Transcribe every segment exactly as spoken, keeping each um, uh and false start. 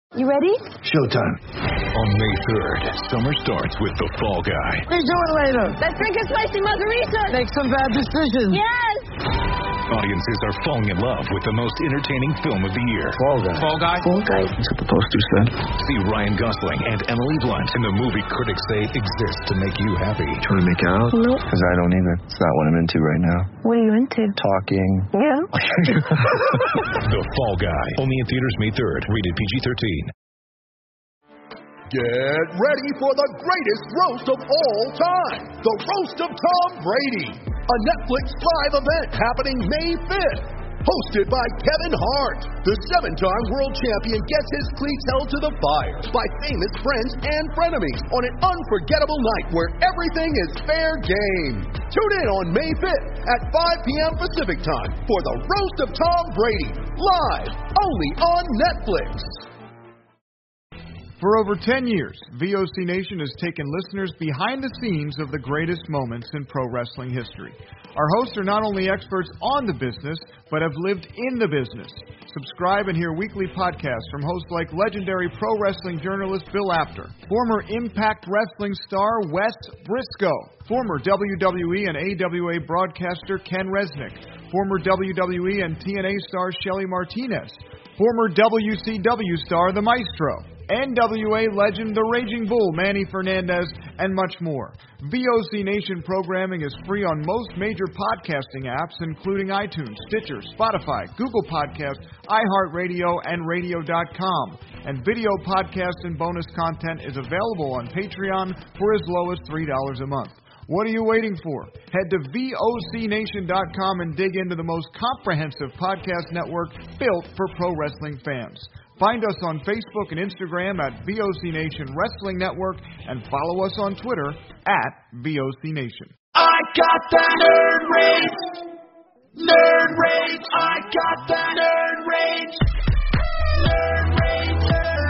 You ready? Showtime. On May third, summer starts with The Fall Guy. What are you doing later? Let's drink a spicy margarita. Make some bad decisions. Yes! Audiences are falling in love with the most entertaining film of the year. Fall Guy. Fall Guy? Fall Guy. That's what the poster said. See Ryan Gosling and Emily Blunt in the movie critics say exists to make you happy. Trying to make it out? Nope. Because I don't either. It's not what I'm into right now. What are you into? Talking. Yeah? The Fall Guy. Only in theaters May third. Rated P G thirteen. Get ready for the greatest roast of all time, the Roast of Tom Brady, a Netflix live event happening May fifth, hosted by Kevin Hart. The seven-time world champion gets his cleats held to the fire by famous friends and frenemies on an unforgettable night where everything is fair game. Tune in on May fifth at five p.m. Pacific time for the Roast of Tom Brady, live only on Netflix. For over ten years, V O C Nation has taken listeners behind the scenes of the greatest moments in pro wrestling history. Our hosts are not only experts on the business, but have lived in the business. Subscribe and hear weekly podcasts from hosts like legendary pro wrestling journalist Bill Apter, former Impact Wrestling star Wes Briscoe, former W W E and A W A broadcaster Ken Resnick, former W W E and T N A star Shelly Martinez, former W C W star The Maestro, N W A legend The Raging Bull Manny Fernandez, and much more. V O C Nation programming is free on most major podcasting apps, including iTunes, Stitcher, Spotify, Google Podcasts, iHeartRadio, and radio dot com. And video podcasts and bonus content is available on Patreon for as low as three dollars a month. What are you waiting for? Head to V O C nation dot com and dig into the most comprehensive podcast network built for pro wrestling fans. Find us on Facebook and Instagram at V O C Nation Wrestling Network and follow us on Twitter at V O C Nation. I got that nerd rage. Nerd rage. I got that nerd rage. Nerd rage.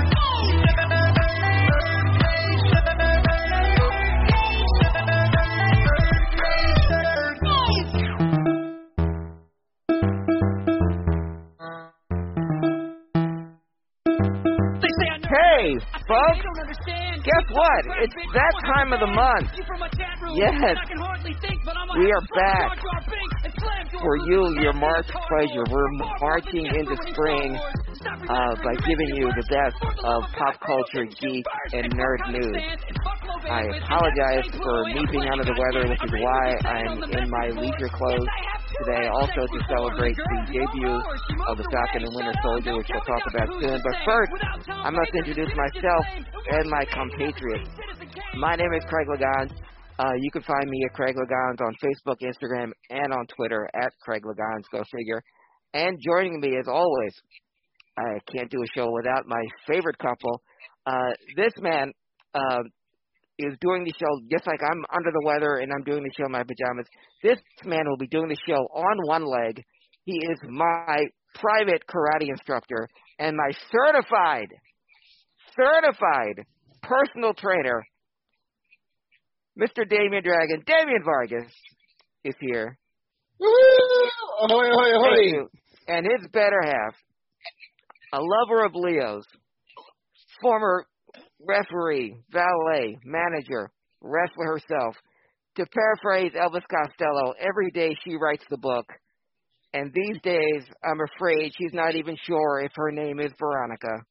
Hey, folks, guess what? It's that time of the month. Yes, we are back for you, your March pleasure. We're marching into spring uh, by giving you the best of pop culture, geek, and nerd news. I apologize for me being under the weather, which is why I'm in my leisure clothes today, also to celebrate the debut of the Falcon and Winter Soldier, which we'll talk about soon. But first, I must introduce myself and my compatriots. My name is Craig Lagans. Uh, you can find me at Craig Lagans on Facebook, Instagram, and on Twitter at Craig Lagans, go figure. And joining me, as always, I can't do a show without my favorite couple. Uh, this man uh, is doing the show just like I'm under the weather and I'm doing the show in my pajamas. This man will be doing the show on one leg. He is my private karate instructor and my certified, certified personal trainer, Mister Damian Dragon. Damian Vargas is here. Woo! Ahoy, ahoy, ahoy. Thank you. And his better half, a lover of Leos, former referee, valet, manager, wrestler herself. To paraphrase Elvis Costello, every day she writes the book. And these days, I'm afraid she's not even sure if her name is Veronica.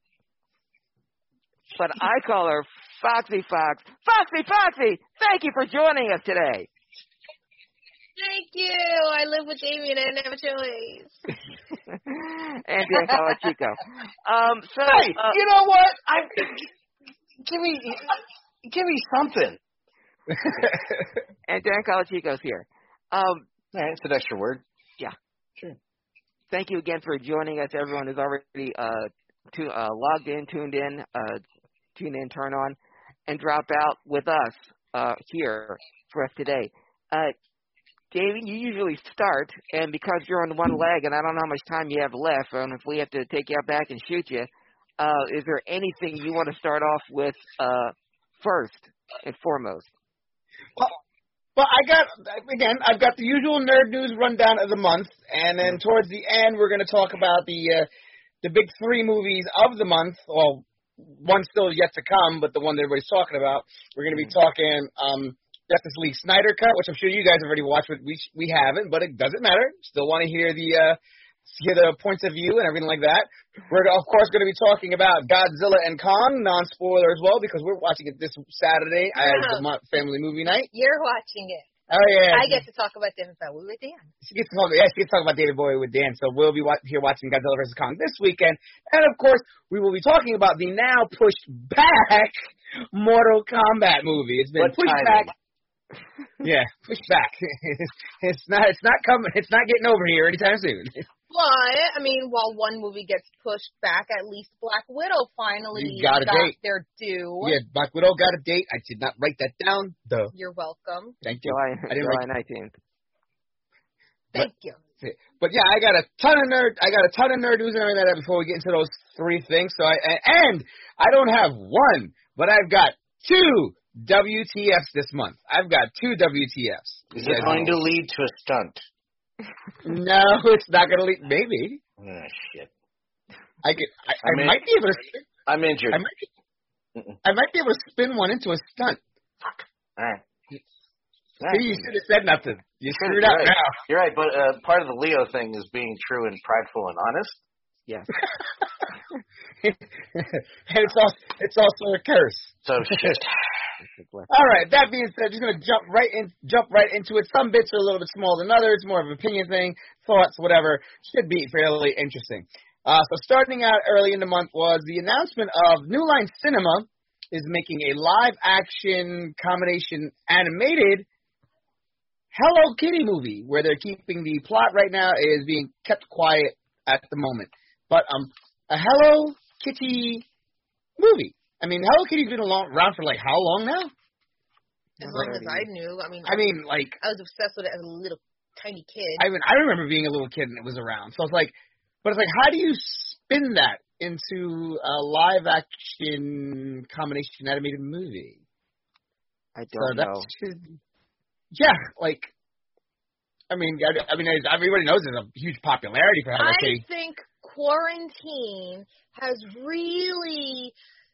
But I call her Foxy Fox. Foxy Foxy, thank you for joining us today. Thank you. I live with Damien. I have a choice. And Dan Calachico. Um, so, hey, uh, you know what? I give me, give me something. And Dan Calachico's here. Um, All right, it's an extra word. Yeah. Sure. Thank you again for joining us. Everyone who's already uh, to, uh, logged in, tuned in, uh, tune in, turn on, and drop out with us uh, here for us today. Uh, Davey, you usually start, and because you're on one leg, and I don't know how much time you have left, and if we have to take you out back and shoot you, uh, is there anything you want to start off with uh, first and foremost? Well, well, I got, again, I've got the usual nerd news rundown of the month, and then towards the end, we're going to talk about the uh, the big three movies of the month. Well, one's still yet to come, but the one that everybody's talking about. We're going to be talking um, Justice League Snyder Cut, which I'm sure you guys have already watched, but we we haven't. But it doesn't matter. Still want to hear the uh, hear the points of view and everything like that. We're of course going to be talking about Godzilla and Kong, non-spoiler as well, because we're watching it this Saturday as the family movie night. You're watching it. Oh, yeah. I get to talk about David Bowie with Dan. She gets to talk, yeah, she gets to talk about David Bowie with Dan. So we'll be wa- here watching Godzilla versus Kong this weekend. And, of course, we will be talking about the now pushed back Mortal Kombat movie. It's been what pushed timing? back. Yeah, pushed back. it's not It's not coming. It's not getting over here anytime soon. But, I mean, while one movie gets pushed back, at least Black Widow finally You got a got date. their due. Yeah, Black Widow got a date. I did not write that down. Duh. You're welcome. Thank you. July, I didn't July write nineteenth. Thank you. But yeah, I got a ton of nerd. I got a ton of nerd news and everything like that before we get into those three things. So I and I don't have one, but I've got two W T Fs this month. I've got two W T Fs. Is it going to lead to a stunt? No, it's not going to lead. Maybe. Oh shit. I could. I, I I'm might in, be able to. Spin, I'm injured. I might. Be, I might be able to spin one into a stunt. Fuck. All right. See, you should have said nothing. You screwed You're up right. now. You're right, but uh, part of the Leo thing is being true and prideful and honest. Yes. And it's also it's also a curse. So shit. All right. That being said, just gonna jump right in, jump right into it. Some bits are a little bit smaller than others, more of an opinion thing, thoughts, whatever. Should be fairly interesting. Uh, so starting out early in the month was the announcement of New Line Cinema is making a live-action combination animated Hello Kitty movie, where they're keeping the plot right now is being kept quiet at the moment. But um, a Hello Kitty movie. I mean, Hello Kitty's been around for like how long now? As long as I knew. I mean, I mean, like I was obsessed with it as a little tiny kid. I mean, I remember being a little kid and it was around. So it's like, but it's like, how do you spin that into a live action combination animated movie? I don't so know. Just, yeah, like, I mean, I, I mean, everybody knows there's a huge popularity for Hello I Kitty. I think quarantine has really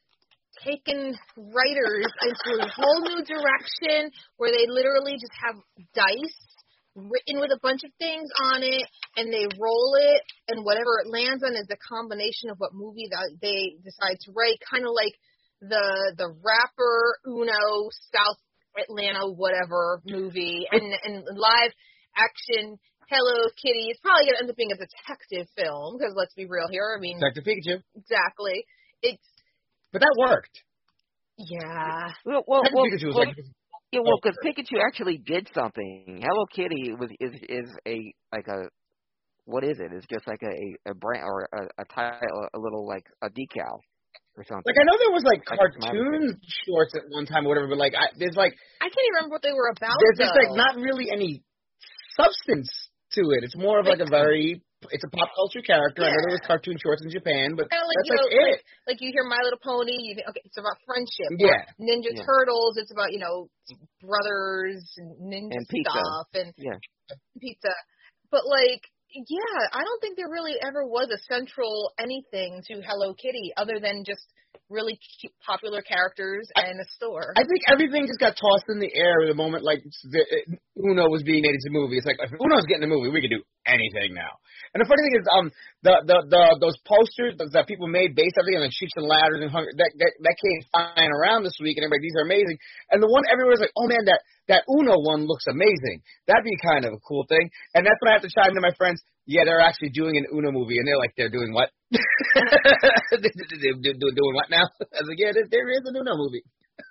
taken writers into a whole new direction where they literally just have dice written with a bunch of things on it, and they roll it, and whatever it lands on is the combination of what movie that they decide to write, kind of like the the rapper Uno South Atlanta whatever movie, and and live action Hello Kitty. It's probably going to end up being a detective film, because let's be real here. I mean, Detective Pikachu. Exactly. It's But that worked. Yeah. Well, well, Detective well, Pikachu was well, like, yeah, well, because Pikachu actually did something. Hello Kitty was is is a like a what is it? It's just like a a brand or a a title, a little like a decal or something. like I know there was like Like cartoon shorts at one time or whatever, but like I, there's like I can't even remember what they were about. there's just though. like not really any substance to it. It's more of like a very it's a pop culture character. I know there was cartoon shorts in Japan, but Kinda like, that's you know, like it. like, like you hear My Little Pony, you think, okay, it's about friendship. Yeah. Or Ninja Yeah. Turtles, it's about, you know, brothers and ninja And pizza. stuff and Yeah. pizza. But like, yeah, I don't think there really ever was a central anything to Hello Kitty other than just really cute, popular characters and a store. I think everything just got tossed in the air the moment like the, Uno was being made into a movie. It's like if Uno's getting a movie, we can do anything now. And the funny thing is, um, the the, the those posters that people made based on everything, like Chutes and Ladders and Hunger, that, that that came flying around this week, and everybody, these are amazing. And the one everywhere was like, oh man, that that Uno one looks amazing. That'd be kind of a cool thing. And that's when I have to chime to my friends. Yeah, they're actually doing an Uno movie, and they're like, they're doing what? they're doing what now? I was like, yeah, there, there is an Uno movie.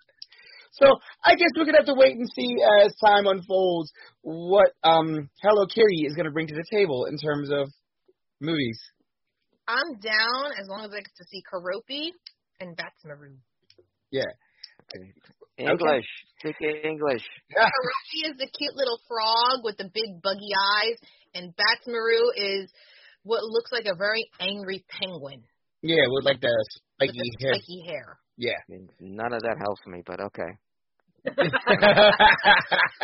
So I guess we're gonna have to wait and see as time unfolds what um, Hello Kitty is gonna bring to the table in terms of movies. I'm down as long as I get to see Karopi and Batsmaru. Yeah. English. Speak English. Karopi is the cute little frog with the big buggy eyes, and Batsmaru is what looks like a very angry penguin. Yeah, with like the spiky with the hair. spiky hair. Yeah. I mean, none of that helps me, but okay.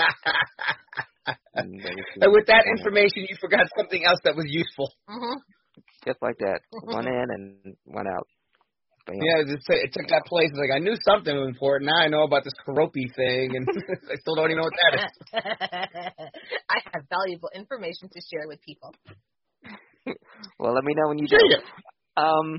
And with that information, you forgot something else that was useful. Mm-hmm. just like that. One in and one out. Bam. Yeah, it, just, it took that place. It's like, I knew something was important. Now I know about this Karopi thing, and I still don't even know what that is. I have valuable information to share with people. Well, let me know when you do. do. Um,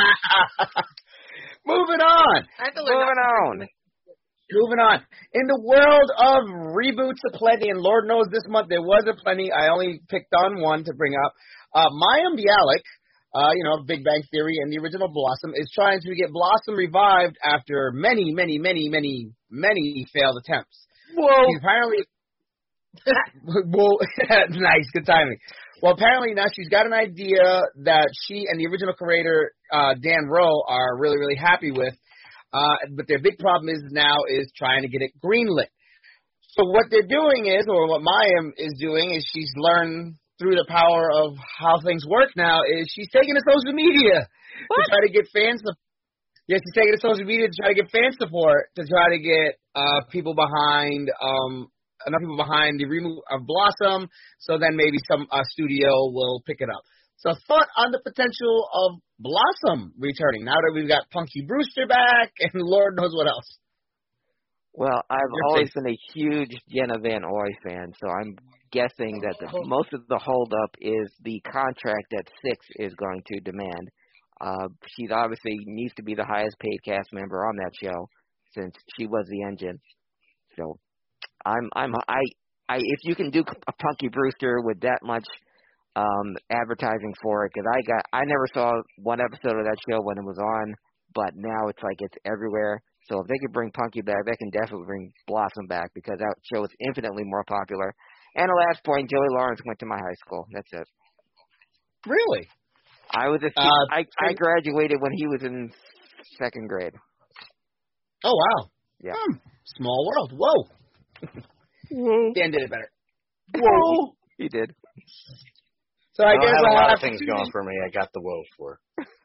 Moving on. I have to learn Moving on. Moving on. In the world of reboots aplenty, and Lord knows this month there was a plenty. I only picked on one to bring up. Uh, Mayim Bialik, uh, you know, Big Bang Theory and the original Blossom, is trying to get Blossom revived after many, many, many, many, many failed attempts. Whoa. She's apparently, well, nice, good timing. Well, apparently now she's got an idea that she and the original creator, uh, Dan Rowe, are really, really happy with. Uh, but their big problem is now is trying to get it greenlit. So what they're doing is, or what Mayim is doing, is she's learned through the power of how things work now, is she's taking to social media what? to try to get fans. Yeah, she's taking to social media to try to get fan support, to try to get uh, people behind, um, enough people behind the remove of Blossom, so then maybe some uh, studio will pick it up. So thought on the potential of Blossom returning, now that we've got Punky Brewster back and Lord knows what else. Well, I've Your always face. been a huge Jenna Van Oy fan, so I'm guessing that the, most of the holdup is the contract that Six is going to demand. Uh, she obviously needs to be the highest paid cast member on that show, since she was the engine. So, I'm, I'm, I, I, if you can do a Punky Brewster with that much um, advertising for it, because I got, I never saw one episode of that show when it was on, but now it's like it's everywhere. So if they could bring Punky back, they can definitely bring Blossom back, because that show is infinitely more popular. And the last point, Joey Lawrence went to my high school. That's it. Really? I was a, uh, I, I graduated when he was in second grade. Oh wow. Yeah. Hmm. Small world. Whoa. Whoa. Dan did it better. Whoa. He did. So I, I guess had a I'll lot have of things to going for me. I got the whoa for.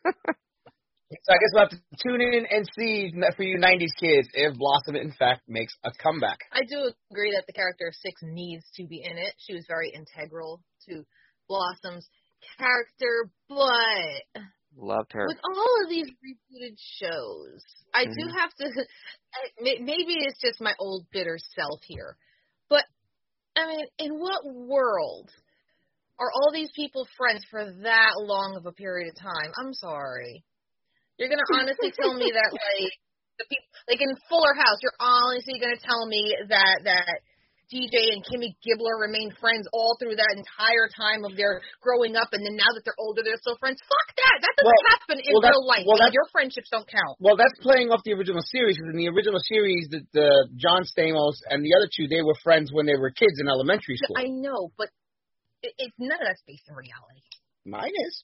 So I guess we'll have to tune in and see for you nineties kids if Blossom in fact makes a comeback. I do agree that the character of Six needs to be in it. She was very integral to Blossom's character, but loved her. with all of these rebooted shows, I mm-hmm. do have to. Maybe it's just my old bitter self here, but I mean, in what world are all these people friends for that long of a period of time? I'm sorry. You're gonna honestly tell me that, like, the people, like in Fuller House, you're honestly gonna tell me that that D J and Kimmy Gibbler remained friends all through that entire time of their growing up, and then now that they're older, they're still friends? Fuck that! That doesn't well, happen in well, real life. Well, your friendships don't count. Well, that's playing off the original series, because in the original series, the, the John Stamos and the other two, they were friends when they were kids in elementary school. I know, but it, it, none of that's based in reality. Mine is.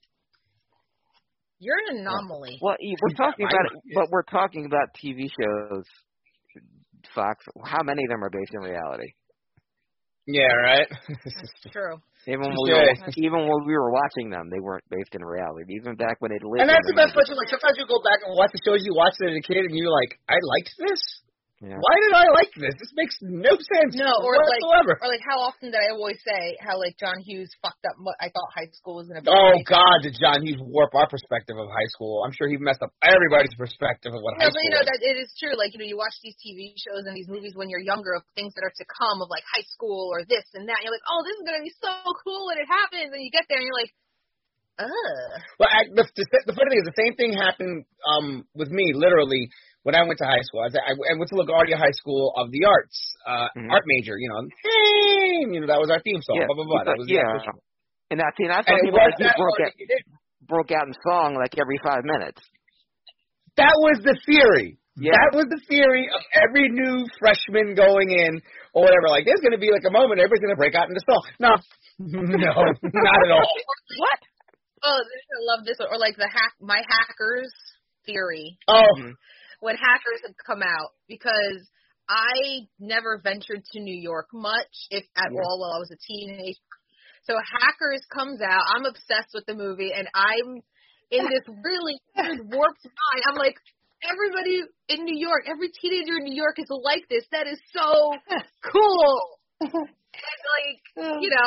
You're an anomaly. Well, we're talking about, but we're talking about T V shows, Fox. How many of them are based in reality? Yeah, right. That's true. Even when, we were, even when we were watching them, they weren't based in reality. Even back when it lived. And that's the best part. Like sometimes you go back and watch the shows you watched as a kid, and you're like, I liked this. Yeah. Why did I like this? This makes no sense. No, or whatsoever. like, or like how often did I always say how like John Hughes fucked up what I thought high school was gonna be. Oh like. God, did John Hughes warp our perspective of high school? I'm sure he messed up everybody's perspective of what no, high but school. You know was. that it is true. Like you know, you watch these T V shows and these movies when you're younger of things that are to come of like high school or this and that. And you're like, oh, this is gonna be so cool when it happens, and you get there and you're like. Ugh. Well, I, the, the, the funny thing is, the same thing happened um, with me, literally, when I went to high school. I, was, I, I went to LaGuardia High School of the Arts, uh, mm-hmm. art major, you know. Hey, you know, that was our theme song, yeah. blah, blah, blah. That was yeah. The and that's, and that's something like he broke out, broke out in song like every five minutes. That was the theory. Yeah. That was the theory of every new freshman going in or whatever. Like, there's going to be like a moment everybody's going to break out into song. No. No, not at all. What? Oh, I love this one. Or like the hack, my hackers theory. Oh. When Hackers had come out, because I never ventured to New York much, if at yeah. all, while I was a teenager. So Hackers comes out. I'm obsessed with the movie, and I'm in this really weird warped mind. I'm like, everybody in New York, every teenager in New York is like this. That is so cool. And like, you know, I.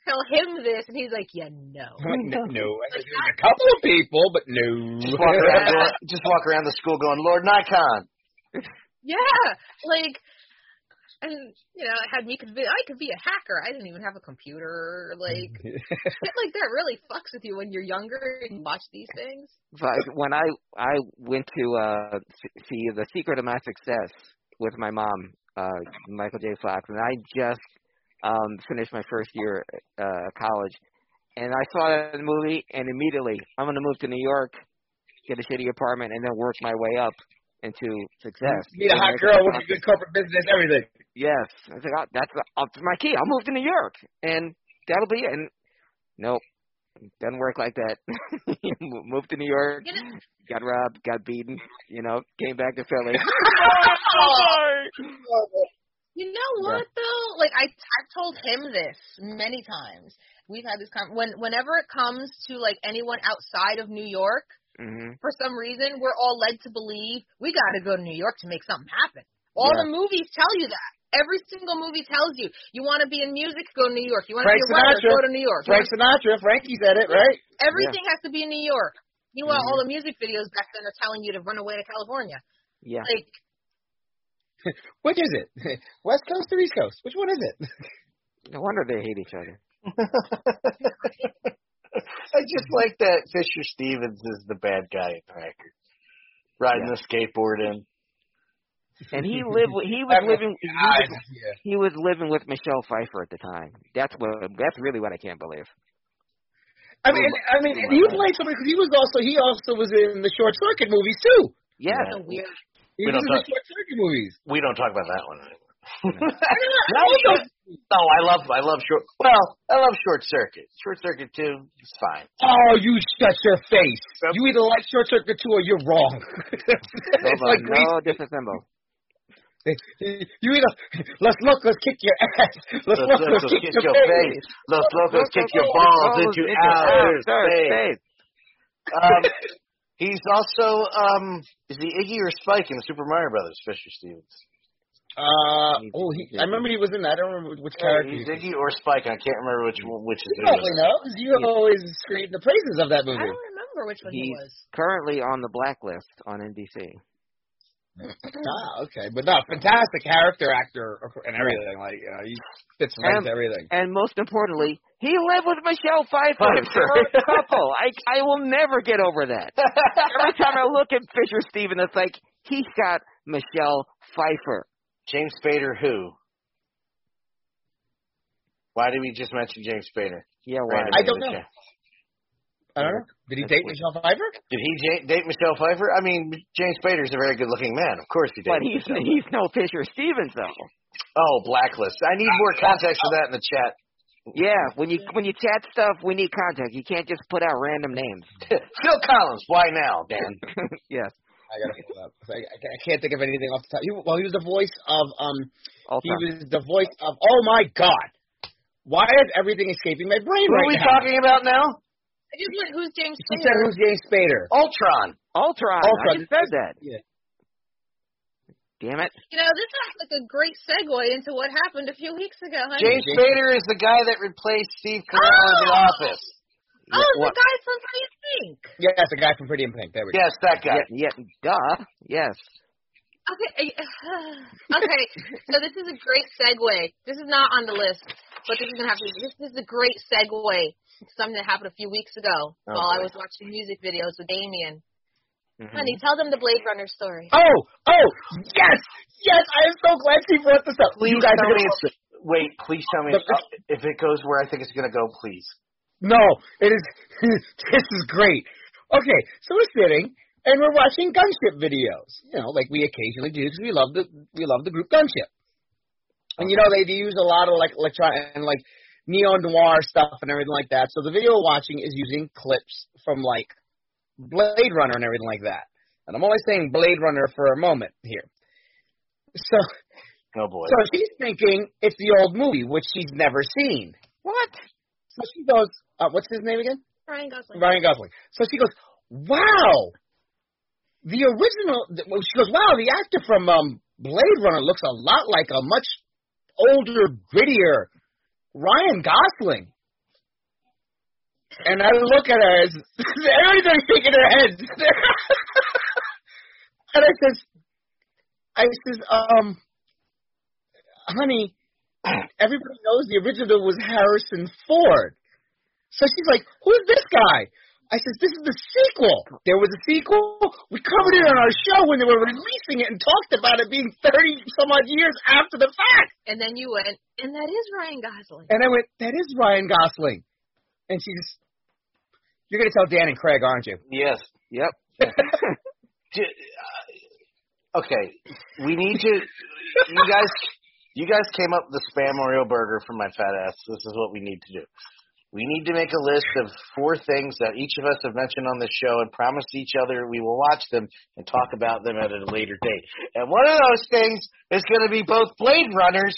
tell him this, and he's like, yeah, no. no, no. Like, there's a couple of people, but no. Just walk around, going, just walk around the school going, Lord Nikon. Yeah, like, and you know, it had me convinced I could be a hacker. I didn't even have a computer. Like, shit like that really fucks with you when you're younger and you watch these things. But when I I went to uh see The Secret of My Success with my mom, uh, Michael J. Fox, and I just um finished my first year uh college, and I saw that movie, and immediately I'm gonna move to New York, get a shitty apartment, and then work my way up into success. Meet a hot girl with a good corporate business, everything. Yes. I was like, oh, that's, that's my key. I'll move to New York, and that'll be it. And nope, doesn't work like that. Moved to New York, you know, got robbed, got beaten, you know, came back to Philly. You know what, though? Like, I, I've told him this many times. We've had this con- when whenever it comes to, like, anyone outside of New York, mm-hmm. for some reason, we're all led to believe we got to go to New York to make something happen. All yeah. the movies tell you that. Every single movie tells you. You want to be in music, go to New York. You want to be a writer, go to New York. Frank Sinatra. Frankie said it, right? Everything yeah. has to be in New York. Meanwhile, mm-hmm. all the music videos back then are telling you to run away to California. Yeah. Like, which is it? West Coast or East Coast? Which one is it? No wonder they hate each other. I just like that Fisher Stevens is the bad guy in Hacker, riding yeah. the skateboard in. And he lived. He was living. He was, he was living with Michelle Pfeiffer at the time. That's what. That's really what I can't believe. I mean, I mean, and he played somebody because he was also he also was in the Short Circuit movies too. Yeah, so weird. He we was in talk, the Short Circuit movies. We don't talk about that one anymore. no, no, I love, I love short. Well, I love Short Circuit. Short Circuit two, it's fine. Oh, you shut your face! Yep. You either like Short Circuit two or you're wrong. It's like no disassemble. You either let's look, let's kick your ass. Let's look, let's, let's kick, kick your, your face. face. Let's look, let's kick your balls into outer space. Um, he's also um, is he Iggy or Spike in the Super Mario Brothers? Fisher Stevens. Uh oh, he, I remember he was in that. I don't remember which character. He's Iggy or Spike. I can't remember which which is. You probably know because you yeah. always scream the praises of that movie. I don't remember which one he's he was. Currently on the blacklist on N B C. Ah, okay, but no, fantastic character actor and everything. Like, you know, he fits right into everything. And most importantly, he lived with Michelle Pfeiffer. They're a couple. I I will never get over that. Every time I look at Fisher Stevens, it's like he's got Michelle Pfeiffer. James Spader, who? Why did we just mention James Spader? Yeah, why? I don't know. I don't know. Did he date Michelle Pfeiffer? Did he j- date Michelle Pfeiffer? I mean, James Spader's a very good-looking man. Of course he did. But he's Michelle. he's no Fisher Stevens, though. Oh, Blacklist. I need more context for that in the chat. Yeah, when you when you chat stuff, we need context. You can't just put out random names. Phil Collins. Why now, Dan? Yes. I gotta pull it up. I, I can't think of anything off the top. He, well, he was the voice of um. Ultron. He was the voice of. Oh my God! Why is everything escaping my brain Who right now? are we talking about now? I just went, who's James Spader? He said, who's James Spader? Ultron. Ultron. Ultron. I just said that. Yeah. Damn it. You know, this sounds like a great segue into what happened a few weeks ago, honey. James Spader is the guy that replaced Steve Carell oh! in The Office. Oh, what? The guy from Pretty in Pink. Yeah, that's the guy from Pretty in Pink. There we go. Yes, that guy. Yeah, yeah duh. Yes. Okay. Okay. So this is a great segue. This is not on the list, but this is gonna have to. This is a great segue. Something that happened a few weeks ago oh, while boy. I was watching music videos with Damien. Mm-hmm. Honey, tell them the Blade Runner story. Oh, oh, yes, yes! I am so glad she brought this up. Please you guys tell are me it's, wait, please tell me if, if it goes where I think it's going to go, please. No, it is. This is great. Okay, so we're sitting and we're watching gunship videos. You know, like we occasionally do because we love the we love the group Gunship. And you know they use a lot of like electronic and like neo-noir stuff and everything like that. So the video watching is using clips from, like, Blade Runner and everything like that. And I'm only saying Blade Runner for a moment here. So, oh boy. So she's thinking it's the old movie, which she's never seen. What? So she goes, uh, what's his name again? Ryan Gosling. Ryan Gosling. So she goes, wow. The original, she goes, wow, the actor from um, Blade Runner looks a lot like a much older, grittier Ryan Gosling. And I look at her, as everybody's shaking their heads. And I says, I says, um, honey, everybody knows the original was Harrison Ford. So she's like, who's this guy? I says, this is the sequel. There was a sequel. We covered it on our show when they were releasing it and talked about it being thirty some odd years after the fact. And then you went, and that is Ryan Gosling. And I went, that is Ryan Gosling. And she just, you're going to tell Dan and Craig, aren't you? Yes. Yep. Okay. We need to, you guys, you guys came up with the Spam Oreo burger for my fat ass. This is what we need to do. We need to make a list of four things that each of us have mentioned on this show and promise each other we will watch them and talk about them at a later date. And one of those things is going to be both Blade Runners.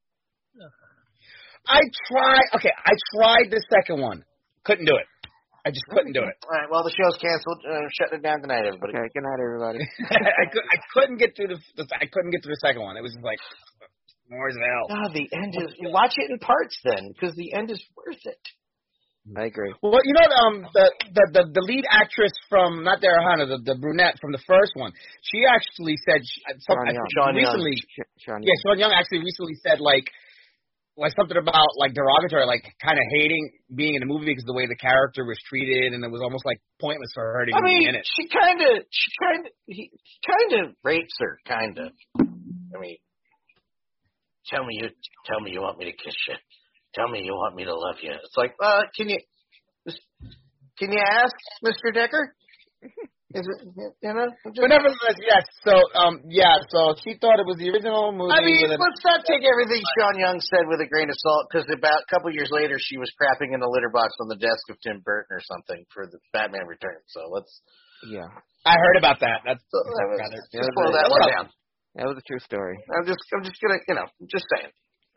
I tried. Okay, I tried the second one. Couldn't do it. I just couldn't do it. All right, well, the show's canceled. Uh, shutting it down tonight, everybody. Okay, good night, everybody. I, could, I couldn't get through the, the. I couldn't get through the second one. It was just like more as hell. Oh, the end is. Watch it in parts then, because the end is worth it. I agree. Well, you know, um, the the the, the lead actress from not Daryl Hannah, the, the brunette from the first one, she actually said she, Sean Young. Sean recently. Young. Sean yeah, Sean Young actually recently said like. Like something about like derogatory, like kind of hating being in the movie because of the way the character was treated, and it was almost like pointless for her to I mean, be in it. she kind of, she kind of, he kind of rapes her, kind of. I mean, tell me you, tell me you want me to kiss you. Tell me you want me to love you. It's like, uh, can you, can you ask Mister Decker? Is it, you know? Just... But nevertheless, yes. So, um, yeah. So she thought it was the original movie. I mean, with let's not take everything Sean Young said with a grain of salt, because about a couple years later, she was crapping in a litter box on the desk of Tim Burton or something for the Batman Returns. So let's. Yeah. I heard about that. That's so that was, rather, just slow that one down. That was a true story. I'm just, I'm just gonna, you know, just saying.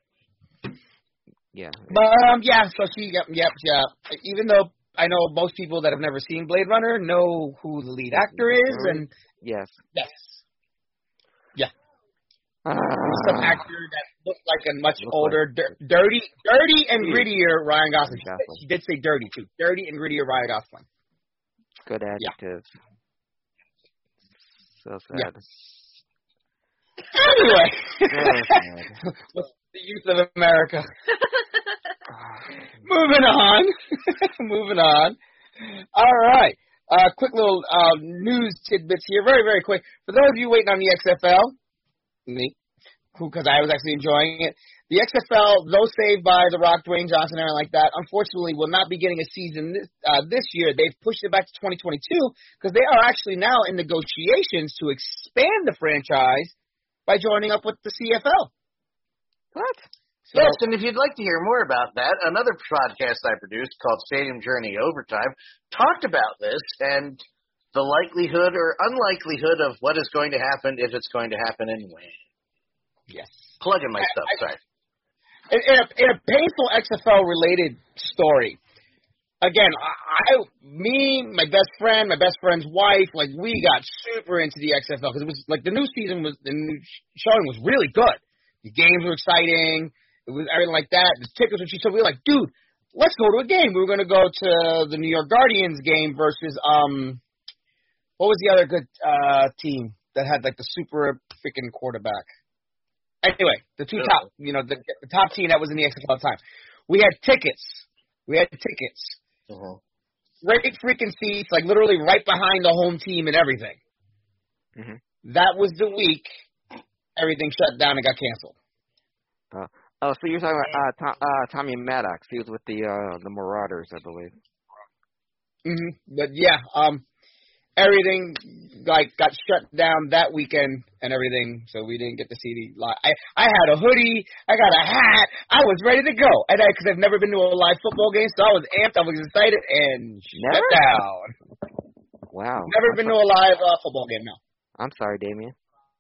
Yeah. But um, yeah. So she, yep, yep, yeah. Even though. I know most people that have never seen Blade Runner know who the lead actor is, and yes, yes, yeah, uh, some actor that looked like a much older, dir- dirty, dirty and grittier Ryan Gosling. Gosling. He did say dirty too, dirty and grittier Ryan Gosling. Good adjective. Yeah. So sad. Yeah. Anyway, what's the youth of America? Moving on. Moving on. All right. Uh, quick little uh, news tidbits here. Very, very quick. For those of you waiting on the X F L, me, because I was actually enjoying it, the X F L, though saved by The Rock, Dwayne Johnson, and like that, unfortunately will not be getting a season this, uh, this year. They've pushed it back to twenty twenty-two because they are actually now in negotiations to expand the franchise by joining up with the C F L. What? So, yes, and if you'd like to hear more about that, another podcast I produced called Stadium Journey Overtime talked about this and the likelihood or unlikelihood of what is going to happen if it's going to happen anyway. Yes. Plugging my I, stuff, I, sorry. In, in, a, in a painful X F L-related story, again, I, I, me, my best friend, my best friend's wife, like, we got super into the X F L because it was, like, the new season was, the new showing was really good. The games were exciting. It was everything like that. The tickets were cheap. So we were like, dude, let's go to a game. We were going to go to the New York Guardians game versus, um, what was the other good uh, team that had, like, the super freaking quarterback? Anyway, the two top, you know, the, the top team that was in the X F L at the time. We had tickets. We had tickets. Uh-huh. Great freaking seats, like, literally right behind the home team and everything. Mm-hmm. That was the week everything shut down and got canceled. Uh, oh, so you're talking about uh, Tom, uh, Tommy Maddox. He was with the uh, the Marauders, I believe. Mm-hmm. But yeah, um, everything like got shut down that weekend and everything, so we didn't get to see the live. I I had a hoodie, I got a hat, I was ready to go, and because I've never been to a live football game, so I was amped, I was excited, and never? shut down. Wow. Never been to a live uh, football game. No. I'm sorry, Damien.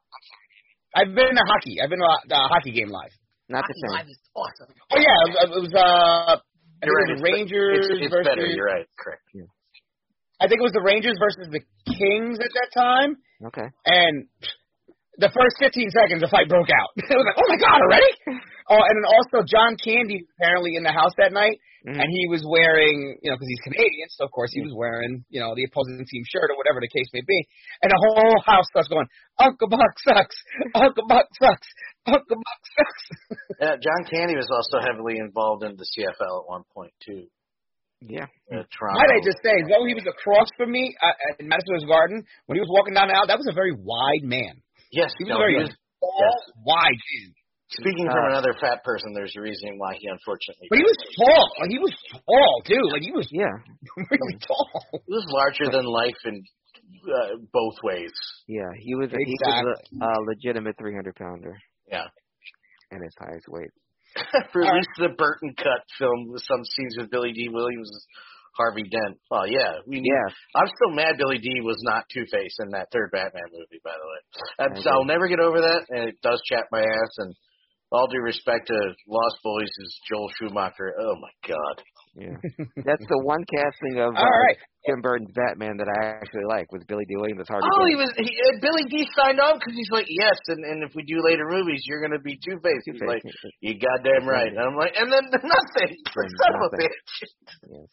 I've been to hockey. I've been to a, a hockey game live. Not hockey the same. live is awesome. Oh yeah, it was, it was uh, I think You're right. it was the Rangers it's, it's versus. better. You're right. Correct. Yeah. I think it was the Rangers versus the Kings at that time. Okay. And the first fifteen seconds, the fight broke out. It was like, oh my god, already? Oh, and then also John Candy apparently in the house that night Mm-hmm. And he was wearing, you know, because he's Canadian, so of course he was wearing, you know, the opposing team shirt or whatever the case may be. And the whole house starts going, Uncle Buck sucks, Uncle Buck sucks, Uncle Buck sucks. Yeah, John Candy was also heavily involved in the C F L at one point too. Yeah. Uh, Toronto. Might I just say, though he was across from me uh, in Madison Square Garden, when he was walking down the aisle, that was a very wide man. Yes, he was no, very he was, tall, yes. wide man. Speaking from uh, another fat person, there's a reason why he unfortunately. But he was tall. Like, he was tall too. Like he was yeah, really tall. He was larger than life in uh, both ways. Yeah, he was. Exactly. He was a, a legitimate three hundred pounder. Yeah, and his highest weight. Released the Burton cut film with some scenes with Billy D. Williams, Harvey Dent. Oh yeah, we need, yeah. I'm still mad Billy D. was not Two-Face in that third Batman movie. By the way, and so I'll never get over that, and it does chap my ass. And all due respect to Lost Boys' Joel Schumacher. Oh my God. Yeah, that's the one casting of uh, all right. Tim Burton's Batman that I actually like was Billy D. Williams. Harvey oh, Dent. he was he, uh, Billy D. signed on because he's like, yes, and, and if we do later movies, you're going to be Two-Face. He's like, you goddamn right. And I'm like, and then nothing. Son of a bitch. Yes.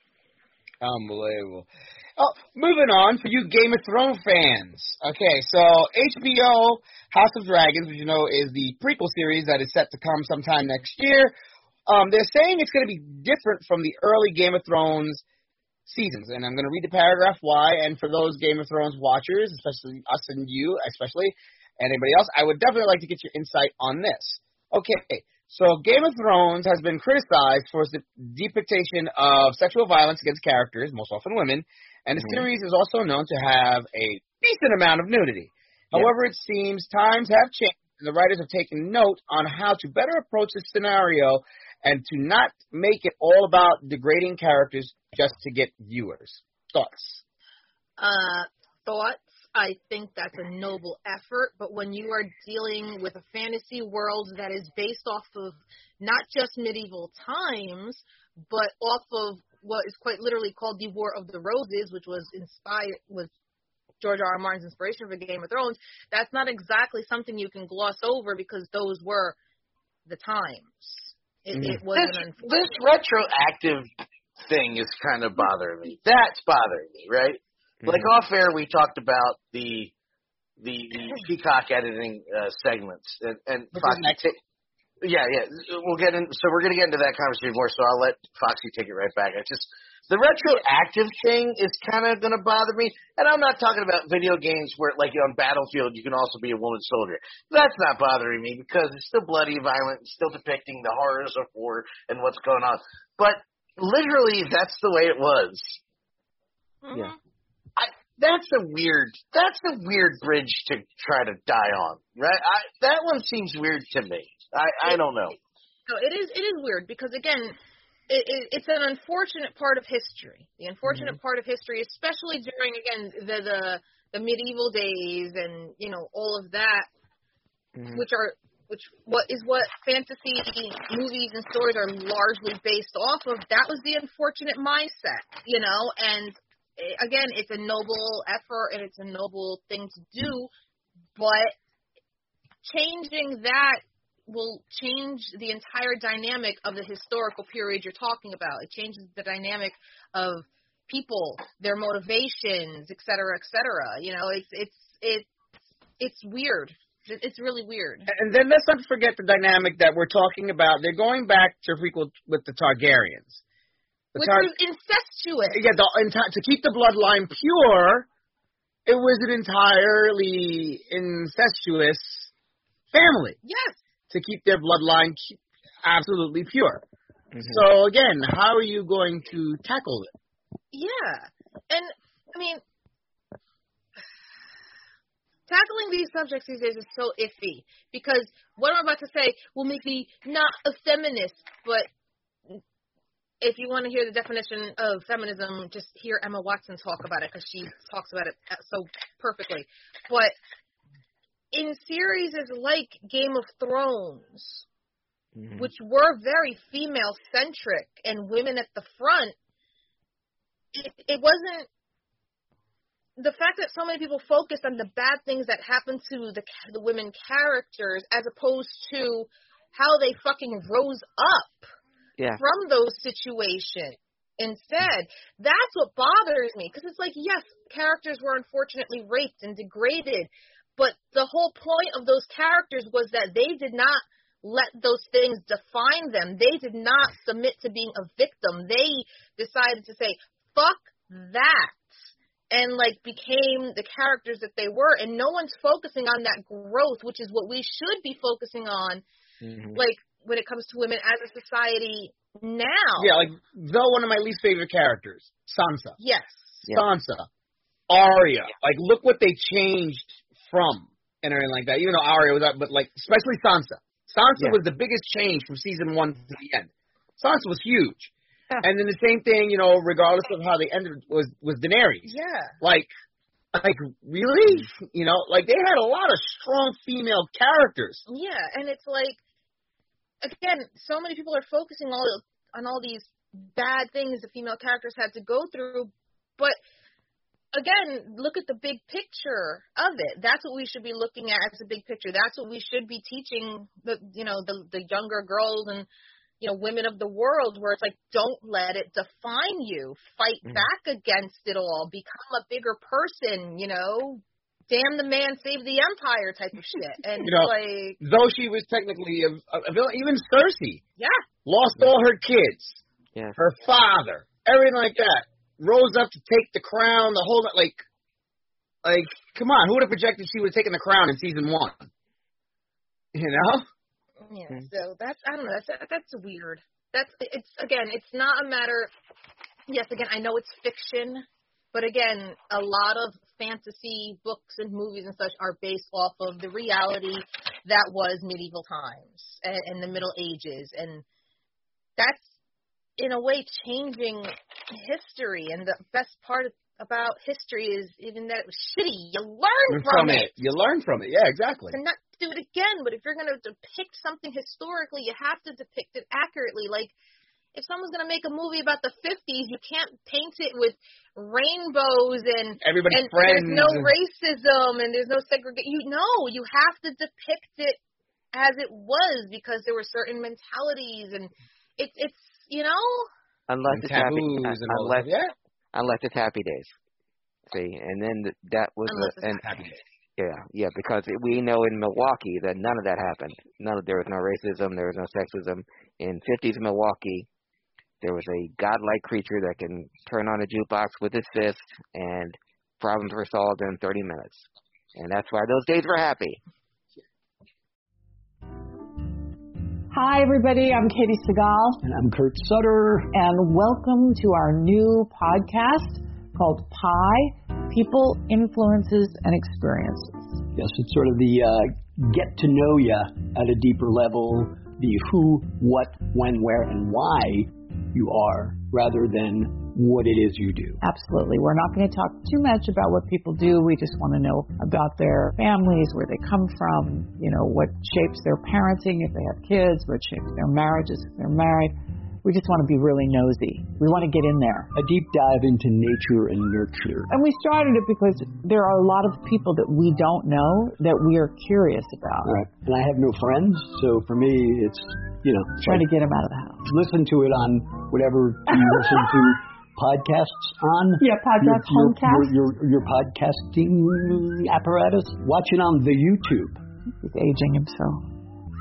Unbelievable. Oh, moving on for you Game of Thrones fans. Okay, so H B O House of Dragons, which you know is the prequel series that is set to come sometime next year. Um, they're saying it's going to be different from the early Game of Thrones seasons, and I'm going to read the paragraph why. And for those Game of Thrones watchers, especially us and you, especially, and anybody else, I would definitely like to get your insight on this. Okay. So Game of Thrones has been criticized for its depiction of sexual violence against characters, most often women, and the mm-hmm. series is also known to have a decent amount of nudity. Yeah. However, it seems times have changed, and the writers have taken note on how to better approach the scenario and to not make it all about degrading characters just to get viewers. Thoughts? Uh, thoughts? I think that's a noble effort, but when you are dealing with a fantasy world that is based off of not just medieval times, but off of what is quite literally called the War of the Roses, which was inspired with George R. R. Martin's inspiration for Game of Thrones, that's not exactly something you can gloss over because those were the times. It, mm. it wasn't this, this retroactive thing is kind of bothering me. That's bothering me, right? Mm-hmm. Like off air, we talked about the the, the Peacock editing uh, segments, and, and Foxy. T- yeah, yeah, we'll get in. So we're gonna get into that conversation more. So I'll let Foxy take it right back. It's just the retroactive thing is kind of gonna bother me, and I'm not talking about video games where, like on Battlefield, you can also be a woman soldier. That's not bothering me because it's still bloody, violent, it's still depicting the horrors of war and what's going on. But literally, that's the way it was. Mm-hmm. Yeah. I, that's a weird. That's a weird bridge to try to die on, right? I, that one seems weird to me. I, I don't know. No, it is. It is weird because again, it, it, it's an unfortunate part of history. The unfortunate mm-hmm. part of history, especially during again the the, the medieval days and you know all of that, mm-hmm. which are which what is what fantasy movies and stories are largely based off of. That was the unfortunate mindset, you know, and. Again, it's a noble effort and it's a noble thing to do, but changing that will change the entire dynamic of the historical period you're talking about. It changes the dynamic of people, their motivations, et cetera, et cetera. You know, it's it's it's it's weird. It's really weird. And then let's not forget the dynamic that we're talking about. They're going back to prequel with the Targaryens. The Which Tar- was incestuous. Yeah, the, to keep the bloodline pure, it was an entirely incestuous family. Yes. To keep their bloodline absolutely pure. Mm-hmm. So, again, how are you going to tackle it? Yeah. And, I mean, tackling these subjects these days is so iffy. Because what I'm about to say will make me not a feminist, but if you want to hear the definition of feminism, just hear Emma Watson talk about it because she talks about it so perfectly. But in series like Game of Thrones, mm-hmm. which were very female-centric and women at the front, it, it wasn't the fact that so many people focused on the bad things that happened to the the women characters as opposed to how they fucking rose up. yeah. from those situations. Instead, that's what bothers me, because it's like, yes, characters were unfortunately raped and degraded, but the whole point of those characters was that they did not let those things define them. They did not submit to being a victim. They decided to say, fuck that, and like became the characters that they were, and no one's focusing on that growth, which is what we should be focusing on, mm-hmm. like when it comes to women as a society now. Yeah, like, though one of my least favorite characters, Sansa. Yes. Sansa. Arya. Like, look what they changed from and everything like that. Even though Arya was up, but, like, especially Sansa. Sansa yeah. was the biggest change from season one to the end. Sansa was huge. Yeah. And then the same thing, you know, regardless of how they ended, was, was Daenerys. Yeah. Like, like, really? You know, like, they had a lot of strong female characters. Yeah, and it's like, again, so many people are focusing all on all these bad things the female characters had to go through, but again, look at the big picture of it. That's what we should be looking at as a big picture. That's what we should be teaching the, you know, the the younger girls and, you know, women of the world, where it's like, don't let it define you. Fight mm-hmm. back against it all. Become a bigger person, you know. Damn the man, save the empire type of shit. And you know, like, though she was technically a, a villain, even Cersei, yeah, lost all her kids, yeah, her father, everything like that. Rose up to take the crown, the whole like, like, come on, who would have projected she would have taken the crown in season one? You know? Yeah. So that's I don't know. That's that's weird. That's it's again. It's not a matter. Yes, again, I know it's fiction. But again, a lot of fantasy books and movies and such are based off of the reality that was medieval times and, and the Middle Ages. And that's, in a way, changing history. And the best part about history is even that it was shitty. You learn from, from it. it. You learn from it. Yeah, exactly. And not do it again. But if you're going to depict something historically, you have to depict it accurately. Like, if someone's going to make a movie about the fifties, you can't paint it with rainbows and everybody's and friends. There's no racism and there's no segregation. You know, you have to depict it as it was, because there were certain mentalities, and it, it's, you know. Unless and it's happy, stuff, unless, yeah. unless it's Happy Days. See, and then that was unless a, and, Happy Days. Yeah, yeah, because we know in Milwaukee that none of that happened. None of there was no racism, there was no sexism. In fifties Milwaukee, there was a godlike creature that can turn on a jukebox with his fist, and problems were solved in thirty minutes. And that's why those days were happy. Hi, everybody. I'm Katie Segal. And I'm Kurt Sutter. And welcome to our new podcast called Pi, People, Influences, and Experiences. Yes, it's sort of the uh, get to know you at a deeper level, the who, what, when, where, and why you are, rather than what it is you do. Absolutely. We're not going to talk too much about what people do. We just want to know about their families, where they come from, you know, what shapes their parenting if they have kids, what shapes their marriages if they're married. We just want to be really nosy. We want to get in there. A deep dive into nature and nurture. And we started it because there are a lot of people that we don't know that we are curious about. Right. And I have no friends, so for me, it's, you know. Trying to get them out of the house. Listen to it on whatever you listen to podcasts on. Yeah, podcast, your, homecast. Your, your, your podcasting apparatus. Watch it on the YouTube. He's aging himself.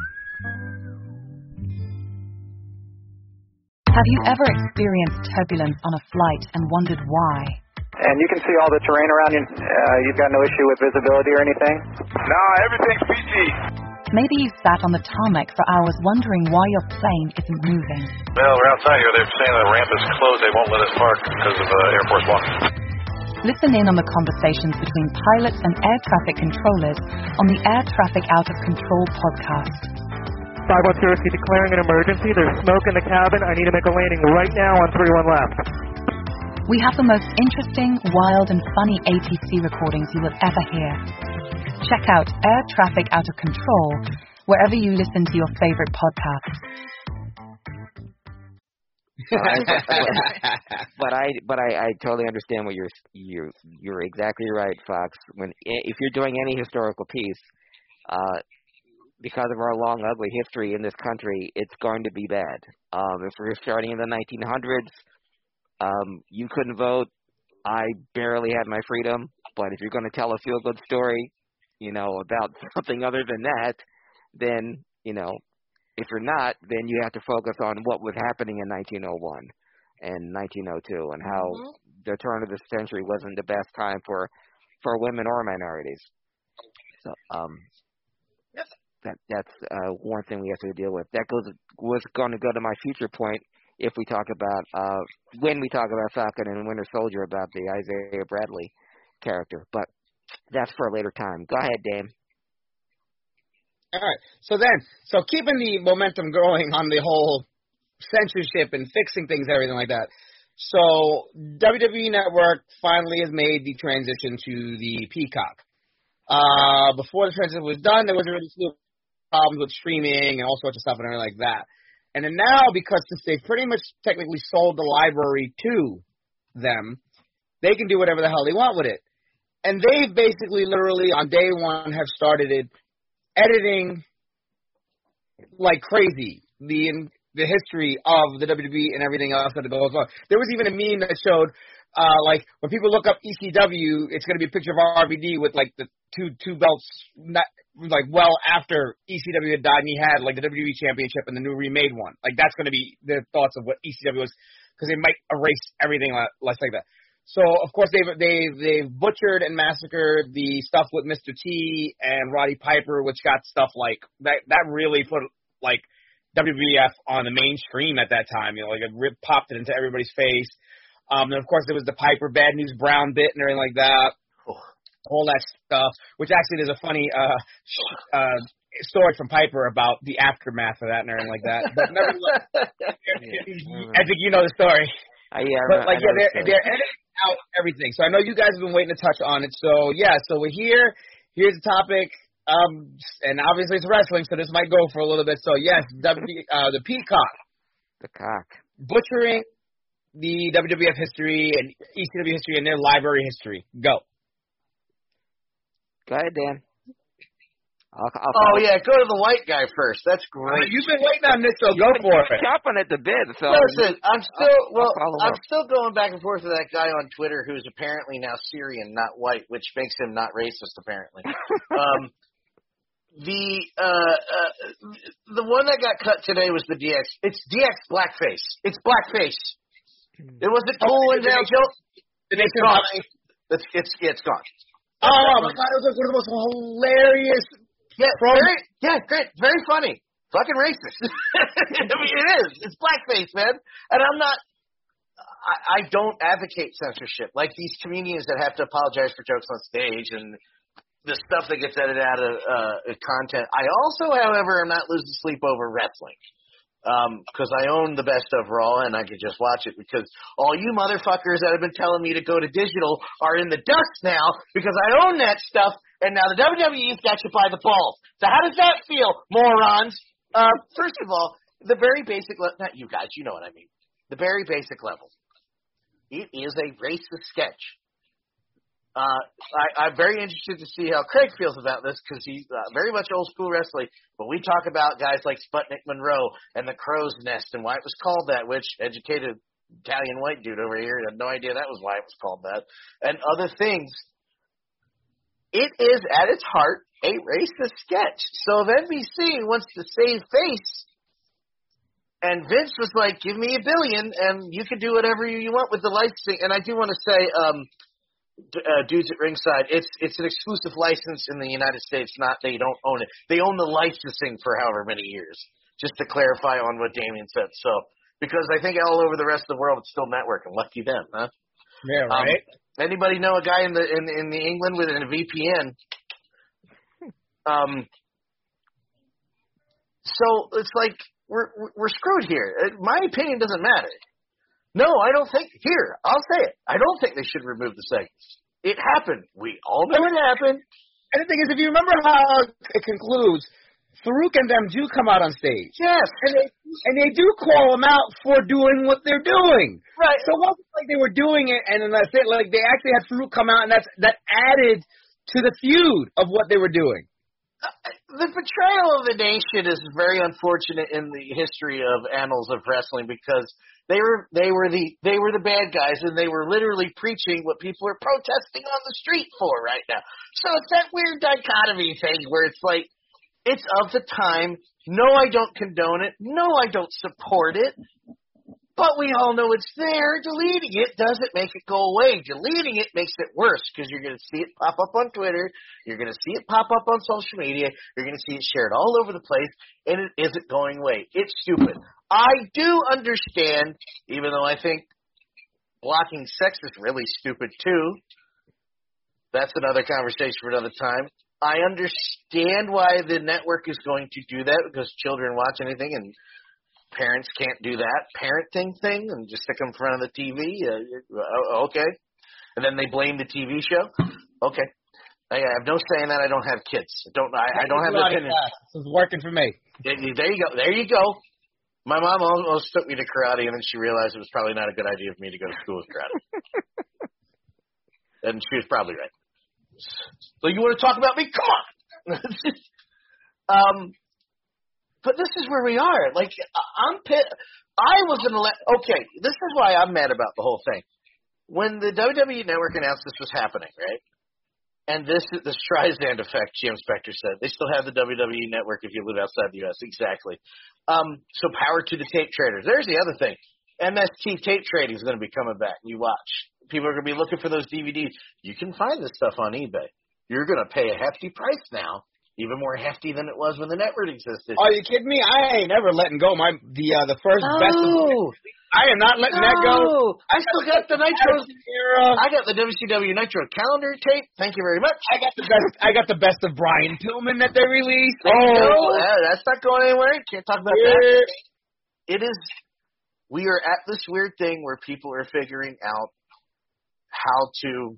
Have you ever experienced turbulence on a flight and wondered why? And you can see all the terrain around you. Uh, you've got no issue with visibility or anything? No, everything's P G. Maybe you sat on the tarmac for hours wondering why your plane isn't moving. Well, we're outside here. They're saying the ramp is closed. They won't let us park because of uh, Air Force One. Listen in on the conversations between pilots and air traffic controllers on the Air Traffic Out of Control podcast. five one zero, declaring an emergency. There's smoke in the cabin. I need to make a landing right now on three one left. We have the most interesting, wild, and funny A T C recordings you will ever hear. Check out Air Traffic Out of Control wherever you listen to your favorite podcasts. but I, but I, I totally understand what you're, you're, you're exactly right, Fox. When if you're doing any historical piece, uh, because of our long, ugly history in this country, it's going to be bad. Um, if we're starting in the nineteen hundreds, um, you couldn't vote. I barely had my freedom. But if you're going to tell a feel-good story, you know, about something other than that, then, you know, if you're not, then you have to focus on what was happening in nineteen oh one and nineteen oh two and how mm-hmm. the turn of the century wasn't the best time for, for women or minorities. So um, yep. that that's uh, one thing we have to deal with. That goes was going to go to my future point if we talk about, uh, when we talk about Falcon and Winter Soldier, about the Isaiah Bradley character. But that's for a later time. Go ahead, Dame. All right. So then, so keeping the momentum going on the whole censorship and fixing things, everything like that. So W W E Network finally has made the transition to the Peacock. Uh, before the transition was done, there was already problems with streaming and all sorts of stuff and everything like that. And then now, because since they pretty much technically sold the library to them, they can do whatever the hell they want with it. And they basically literally on day one have started it editing like crazy the in, the history of the W W E and everything else that goes on. There was even a meme that showed uh, like when people look up E C W, it's going to be a picture of R V D with like the two two belts, not, like well after E C W had died, and he had like the W W E Championship and the new remade one. Like that's going to be the thoughts of what E C W was, because they might erase everything less like that. So of course they've they've they've butchered and massacred the stuff with Mister T and Roddy Piper, which got stuff like that. That really put like W W F on the mainstream at that time. You know, like it ripped, popped it into everybody's face. Um, and of course there was the Piper Bad News Brown bit and everything like that. All that stuff, which actually there's a funny uh, uh, story from Piper about the aftermath of that and everything like that. But nevertheless, I think you know the story. Uh, yeah, but like, yeah, they're they're editing out everything. So I know you guys have been waiting to touch on it. So yeah, so we're here. Here's the topic. Um, and obviously it's wrestling, so this might go for a little bit. So yes, w, uh, the Peacock, the cock, butchering the W W F history and E C W history and their library history. Go. Go ahead, Dan. I'll, I'll oh, yeah, go to the white guy first. That's great. You've been waiting on this, so go for it. Chopping at the bit. So Listen, I'm still well. I'm up. still going back and forth with that guy on Twitter who's apparently now Syrian, not white, which makes him not racist. Apparently, um, the uh, uh, the one that got cut today was the D X. It's D X blackface. It's blackface. It wasn't cool oh, and down joke. It's gone. It's it's it's gone. Oh my God! It was like one of the most hilarious. Yeah, very, yeah, great, very funny. Fucking racist. I mean, it is. It's blackface, man. And I'm not. I, I don't advocate censorship. Like these comedians that have to apologize for jokes on stage and the stuff that gets edited out of uh, content. I also, however, am not losing sleep over wrestling. Because um, I own the best of Raw, and I can just watch it, because all you motherfuckers that have been telling me to go to digital are in the dust now, because I own that stuff, and now the W W E's got you by the balls. So how does that feel, morons? Uh, first of all, the very basic level, not you guys, you know what I mean. The very basic level. It is a racist sketch. Uh, I, I'm very interested to see how Craig feels about this, because he's uh, very much old school wrestling. But we talk about guys like Sputnik Monroe and the Crow's Nest and why it was called that, which educated Italian white dude over here had no idea that was why it was called that, and other things. It is at its heart a racist sketch. So if N B C wants to save face, and Vince was like, "Give me a billion, and you can do whatever you want with the licensing." And I do want to say. Um, Uh, dudes at ringside, it's it's an exclusive license in the United States, not they don't own it. They own the licensing for however many years, just to clarify on what Damien said. So, because I think all over the rest of the world it's still networking. Lucky them, huh? Yeah, right. Um, anybody know a guy in the in, in the England with a V P N? Um, so it's like we're we're screwed here. My opinion doesn't matter. No, I don't think. Here, I'll say it. I don't think they should remove the segments. It happened. We all know it happened. And the thing is, if you remember how it concludes, Farouk and them do come out on stage. Yes. And they, and they do call them out for doing what they're doing. Right. So it wasn't like they were doing it, and then that's it. Like, they actually had Farouk come out, and that's that added to the feud of what they were doing. Uh, the betrayal of the nation is very unfortunate in the history of annals of wrestling because they were they were the they were the bad guys and they were literally preaching what people are protesting on the street for right now. So it's that weird dichotomy thing where it's like it's of the time. No, I don't condone it. No, I don't support it. But we all know it's there. Deleting it doesn't make it go away. Deleting it makes it worse because you're going to see it pop up on Twitter. You're going to see it pop up on social media. You're going to see it shared all over the place, and it isn't going away. It's stupid. I do understand, even though I think blocking sex is really stupid too. That's another conversation for another time. I understand why the network is going to do that because children watch anything and parents can't do that parenting thing and just stick them in front of the T V. Uh, okay. And then they blame the T V show. Okay. I have no say in that. I don't have kids. I don't, I, I don't have an opinion. This is working for me. There you go. There you go. My mom almost took me to karate, and then she realized it was probably not a good idea for me to go to school with karate. And she was probably right. So you want to talk about me? Come on. um, But this is where we are. Like, I'm pit. I was an ele- okay. This is why I'm mad about the whole thing. When the W W E Network announced this was happening, right? And this is the Streisand effect. Jim Spector said they still have the W W E Network if you live outside the U S Exactly. Um, so power to the tape traders. There's the other thing. M S T tape trading is going to be coming back. You watch. People are going to be looking for those D V Ds. You can find this stuff on eBay. You're going to pay a hefty price now. Even more hefty than it was when the network existed. Are you kidding me? I ain't never letting go my the uh, the first no. best. Of, I am not letting no. that go. I still got the Nitro. I got the W C W Nitro calendar tape. Thank you very much. I got the best. I got the best of Brian Pillman that they released. Oh, no, that's not going anywhere. Can't talk about yeah. that. It is. We are at this weird thing where people are figuring out how to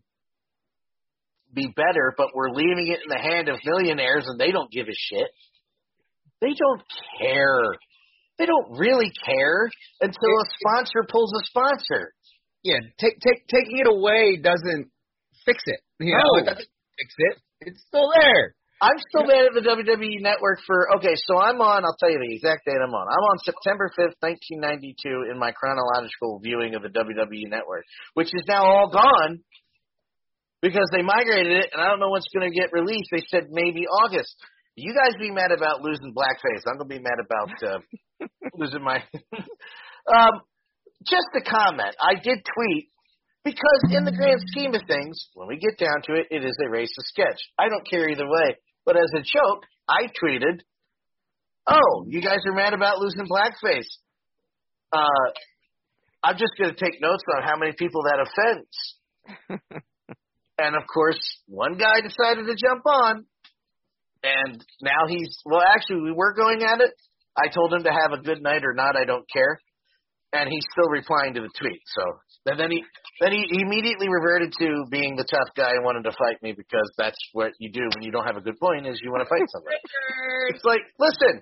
be better, but we're leaving it in the hand of millionaires and they don't give a shit. They don't care. They don't really care until a sponsor pulls a sponsor. Yeah, take, take, taking it away doesn't fix it. You know, no. It doesn't fix it. It's still there. I'm still mad at the W W E Network for, okay, so I'm on, I'll tell you the exact date I'm on. I'm on September fifth, nineteen ninety-two in my chronological viewing of the W W E Network, which is now all gone because they migrated it, and I don't know what's going to get released. They said maybe August. You guys be mad about losing blackface. I'm going to be mad about uh, losing my – um, just a comment. I did tweet. Because in the grand scheme of things, when we get down to it, it is a racist sketch. I don't care either way. But as a joke, I tweeted, oh, you guys are mad about losing blackface. Uh, I'm just going to take notes on how many people that offends. And, of course, one guy decided to jump on. And now he's – well, actually, we were going at it. I told him to have a good night or not, I don't care. And he's still replying to the tweet. So and then he then he immediately reverted to being the tough guy and wanted to fight me because that's what you do when you don't have a good point is you want to fight somebody. It's like, listen,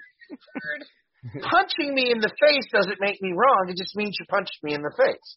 punching me in the face doesn't make me wrong. It just means you punched me in the face.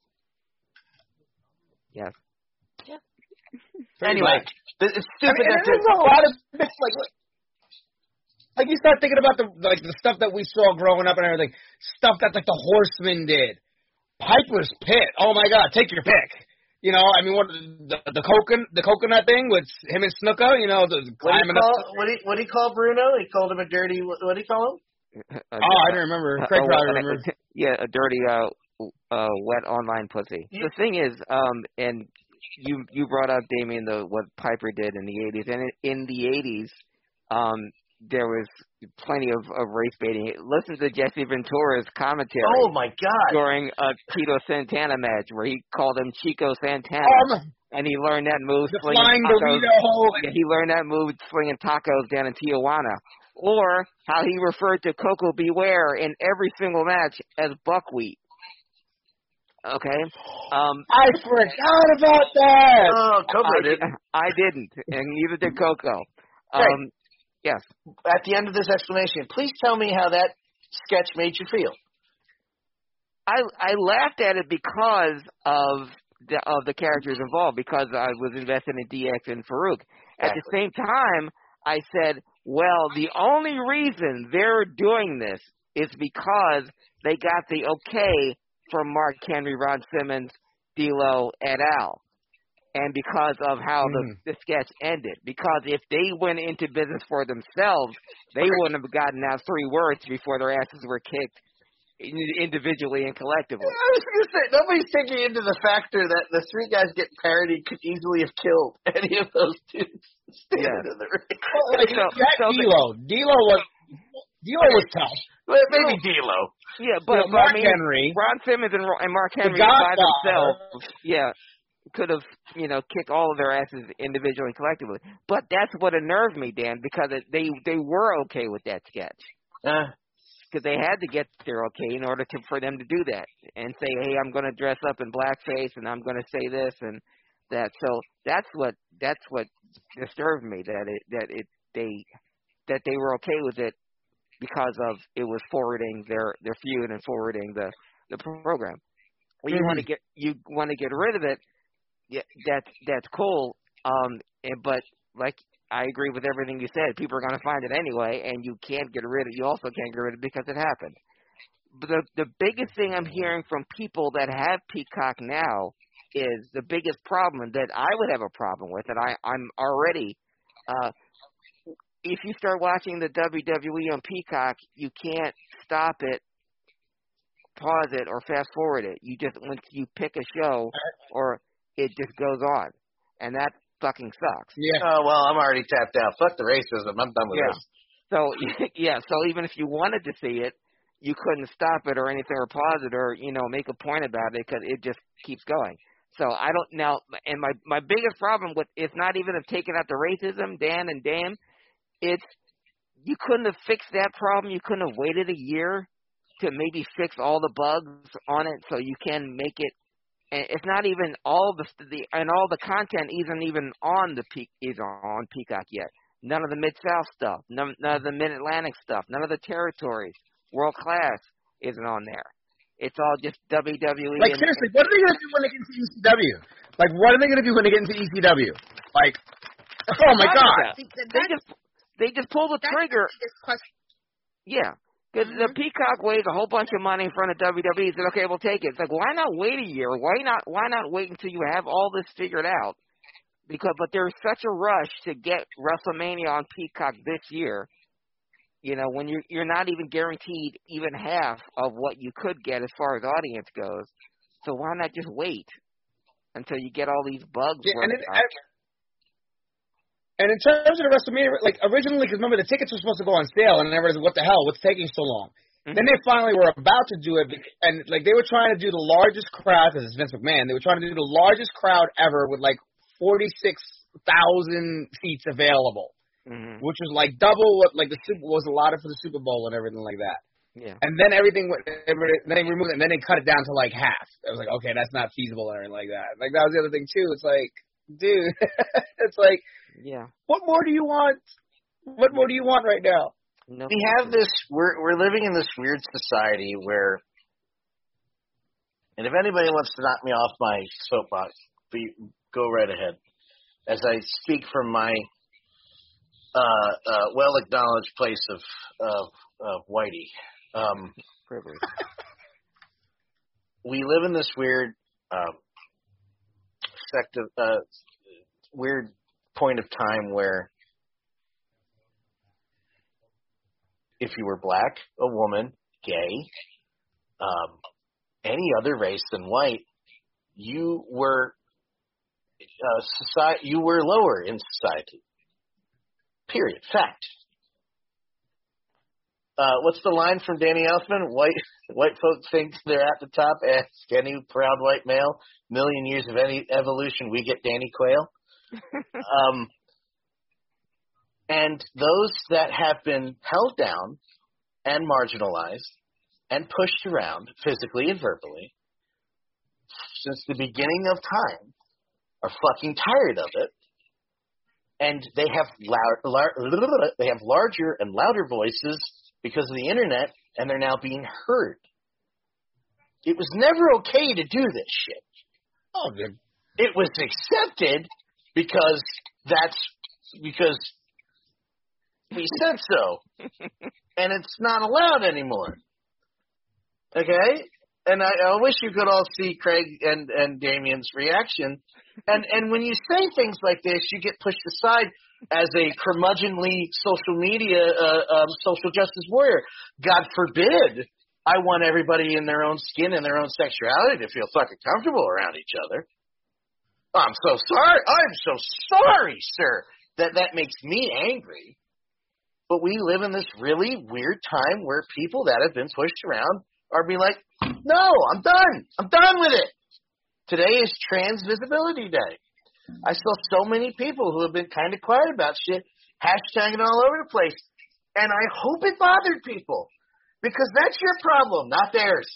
Yeah. Yeah. Anyway, it's stupid. I mean, that there's a lot of it's like. Like, you start thinking about the like the stuff that we saw growing up and everything, stuff that, like, the Horsemen did. Piper's Pit. Oh, my God, take your pick. You know, I mean, what the the, coconut, the coconut thing with him and Snuka, you know, the climbing what up. What did he, what did he call Bruno? He called him a dirty, what did he call him? Uh, oh, I don't remember. Craig uh, probably remembers. Yeah, a dirty, uh, uh, wet online pussy. Yeah. The thing is, um, and you you brought up, Damien, the what Piper did in the eighties. And in, in the eighties, um, there was plenty of, of race baiting. Listen to Jesse Ventura's commentary. Oh, my God. During a Tito Santana match where he called him Chico Santana. Um, and he learned that move the slinging flying tacos. burrito. He learned that move slinging tacos down in Tijuana. Or how he referred to Coco Beware in every single match as buckwheat. Okay? Um, I forgot about that. Oh, Coco I, did. I didn't, and neither did Coco. Um, right. Yes. At the end of this explanation, please tell me how that sketch made you feel. I I laughed at it because of the, of the characters involved, because I was invested in D X and Farouk. At exactly. the same time, I said, well, the only reason they're doing this is because they got the okay from Mark Henry, Ron Simmons, D'Lo, et al., and because of how mm. the, the sketch ended. Because if they went into business for themselves, they wouldn't have gotten out three words before their asses were kicked individually and collectively. I was going to say, nobody's taking into the factor that the three guys getting parodied could easily have killed any of those dudes standing yeah. in the ring. Well, like, so, so D'Lo. D'Lo was, D'Lo was tough. Well, maybe D'Lo. Yeah, but, you know, but Mark I mean, Henry. Ron Simmons and, and Mark Henry by themselves, yeah, could have, you know, kicked all of their asses individually and collectively. But that's what unnerved me, Dan, because it, they they were okay with that sketch. Uh, because they had to get their okay in order to for them to do that and say, hey, I'm going to dress up in blackface and I'm going to say this and that. So that's what that's what disturbed me, that it that it they that they were okay with it because of it was forwarding their, their feud and forwarding the, the program. Well, you mm-hmm. want to get you want to get rid of it. Yeah, that's that's cool. Um, and, but like I agree with everything you said. People are going to find it anyway, and you can't get rid of it. You also can't get rid of it because it happened. But the the biggest thing I'm hearing from people that have Peacock now is the biggest problem that I would have a problem with, and I I'm already. Uh, if you start watching the W W E on Peacock, you can't stop it, pause it, or fast forward it. You just once you pick a show, or it just goes on, and that fucking sucks. Yeah. Oh well, I'm already tapped out. Fuck the racism. I'm done with yeah. this. So yeah. So even if you wanted to see it, you couldn't stop it or anything, or pause it, or you know make a point about it because it just keeps going. So I don't now. And my my biggest problem with it's not even of taking out the racism, Dan and Dan. It's you couldn't have fixed that problem. You couldn't have waited a year to maybe fix all the bugs on it so you can make it. And it's not even all the the and all the content isn't even on the peak is on Peacock yet. None of the Mid South stuff, none, none of the Mid Atlantic stuff, none of the territories, World Class isn't on there. It's all just W W E. Like seriously, what are they gonna do when they get into E C W? Like what are they gonna do when they get into E C W? Like, oh my god, they just they just pull the trigger. Yeah. Because mm-hmm. the Peacock weighs a whole bunch of money in front of W W E. Said, okay, we'll take it. It's like, why not wait a year? Why not? Why not wait until you have all this figured out? Because, but there's such a rush to get WrestleMania on Peacock this year. You know, when you're you're not even guaranteed even half of what you could get as far as audience goes. So why not just wait until you get all these bugs yeah, worked and it, out? And in terms of the WrestleMania, like originally, because remember the tickets were supposed to go on sale, and everybody said, "What the hell? What's taking so long?" Mm-hmm. Then they finally were about to do it, and like they were trying to do the largest crowd, because it's Vince McMahon. They were trying to do the largest crowd ever with like forty-six thousand seats available, mm-hmm. which was like double what like the Super was allotted for the Super Bowl and everything like that. Yeah. And then everything went, then they removed it, and then they cut it down to like half. It was like, okay, that's not feasible or anything like that. Like that was the other thing too. It's like, dude, it's like. Yeah. What more do you want? What more do you want right now? No. We have this. We're we're living in this weird society where, and if anybody wants to knock me off my soapbox, be, go right ahead. As I speak from my uh, uh, well acknowledged place of of, of Whitey, um, privilege. We live in this weird uh, sect of uh, weird. point of time where if you were black, a woman, gay, um, any other race than white, you were uh, society. You were lower in society. Period. Fact. Uh, what's the line from Danny Elfman? White white folks think they're at the top. Ask any proud white male. Million years of any evolution, we get Danny Quayle. um, and those that have been held down and marginalized and pushed around physically and verbally since the beginning of time are fucking tired of it, and they have loud, lar- they have larger and louder voices because of the internet, and they're now being heard. It was never okay to do this shit. Oh, dude. It was accepted. Because that's because movie said so. And it's not allowed anymore. Okay? And I, I wish you could all see Craig and, and Damien's reaction. And and when you say things like this, you get pushed aside as a curmudgeonly social media, uh, um, social justice warrior. God forbid I want everybody in their own skin and their own sexuality to feel fucking comfortable around each other. I'm so sorry. I'm so sorry, sir, that that makes me angry. But we live in this really weird time where people that have been pushed around are being like, no, I'm done. I'm done with it. Today is Trans Visibility Day. I saw so many people who have been kind of quiet about shit, hashtagging all over the place. And I hope it bothered people, because that's your problem, not theirs.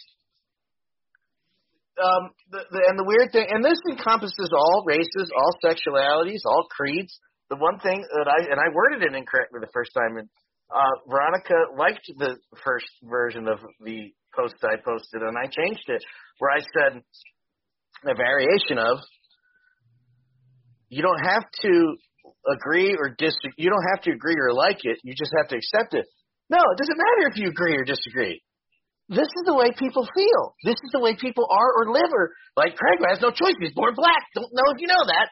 Um, the, the, and the weird thing, and this encompasses all races, all sexualities, all creeds. The one thing that I, and I worded it incorrectly the first time, and uh, Veronica liked the first version of the post I posted, and I changed it, where I said a variation of, you don't have to agree or disagree, you don't have to agree or like it, you just have to accept it. No, it doesn't matter if you agree or disagree. This is the way people feel. This is the way people are or live, or like Craig has no choice. He's born black. Don't know if you know that.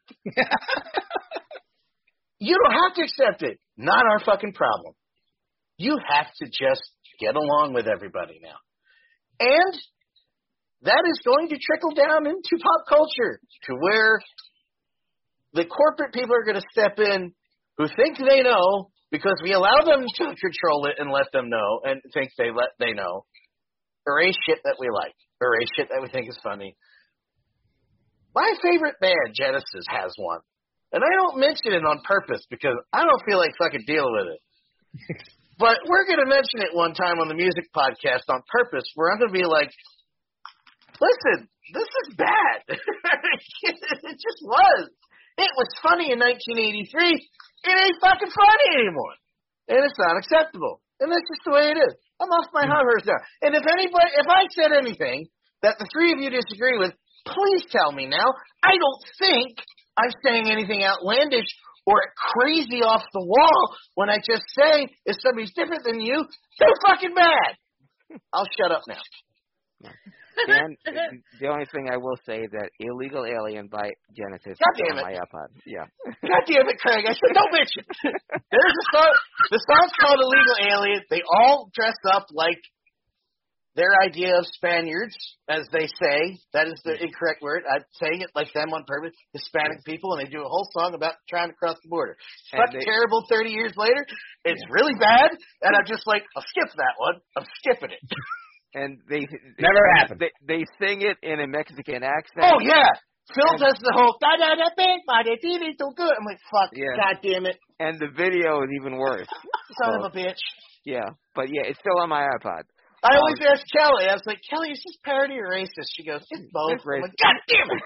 You don't have to accept it. Not our fucking problem. You have to just get along with everybody now. And that is going to trickle down into pop culture to where the corporate people are going to step in who think they know, because we allow them to control it and let them know and think they let they know. Erase shit that we like. Erase shit that we think is funny. My favorite band, Genesis, has one. And I don't mention it on purpose because I don't feel like fucking dealing with it. But we're going to mention it one time on the music podcast on purpose, where I'm going to be like, listen, this is bad. It just was. It was funny in nineteen eighty-three. It ain't fucking funny anymore. And it's not acceptable. And that's just the way it is. I'm off my hot horse now. And if anybody, if I said anything that the three of you disagree with, please tell me now. I don't think I'm saying anything outlandish or crazy off the wall when I just say if somebody's different than you, they're fucking bad. I'll shut up now. Dan, the only thing I will say that Illegal Alien by Genesis God is damn on it. my iPod. Yeah. God damn it, Craig. I said don't mention. There's a song. The song's called Illegal Alien. They all dress up like their idea of Spaniards, as they say. That is the incorrect word. I'm saying it like them on purpose. Hispanic people, and they do a whole song about trying to cross the border. It's And fucking they- terrible thirty years later. It's really bad, and I'm just like, I'll skip that one. I'm skipping it. And they Never happened. They, they sing it in a Mexican accent. Oh, yeah. Phil And- does the whole, da da da big body, dee dee so good. I'm like, fuck, Yeah. god damn it. And the video is even worse. Son So, of a bitch. Yeah, but yeah, it's still on my iPod. I always Um, ask Kelly, I was like, Kelly, is this parody or racist? She goes, it's both. It's I'm like, racist. god damn it.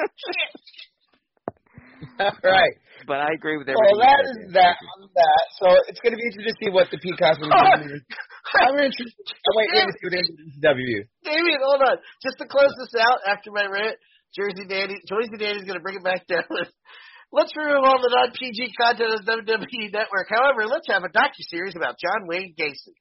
All right. But I agree with Well, everything. that you is said, Dan. that on that. So it's going to be interesting to see what the Peacocks will do. I'm interested. I'm waiting to see what the W. Damien, hold on. Just to close this out after my rant, Jersey Dandy, Jersey Dandy's going to bring it back down. Let's remove all the non-P G content of the W W E Network. However, let's have a docuseries about John Wayne Gacy.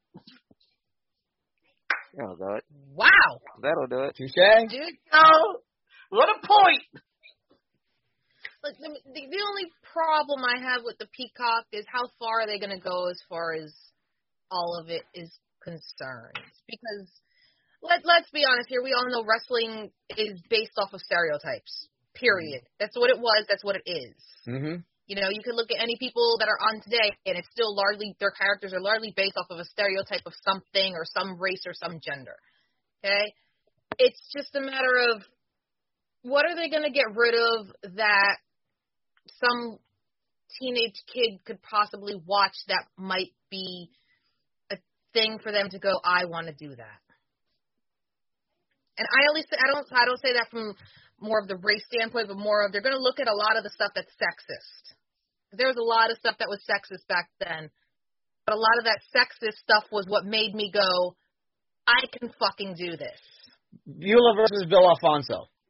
That'll do it. Wow. That'll do it. Touche. Dude, oh, what a point. Like, the, the, the only problem I have with the Peacock is how far are they going to go as far as all of it is concerned. Because let, let's be honest here, we all know wrestling is based off of stereotypes, period. That's what it was, that's what it is. Mm-hmm. You know, you can look at any people that are on today, and it's still largely, their characters are largely based off of a stereotype of something or some race or some gender. Okay? It's just a matter of what are they going to get rid of that some teenage kid could possibly watch that might be a thing for them to go, I want to do that. And I at least I don't I don't say that from more of the race standpoint, but more of they're going to look at a lot of the stuff that's sexist. There was a lot of stuff that was sexist back then, but a lot of that sexist stuff was what made me go, I can fucking do this. Beulah versus Bill Alfonso.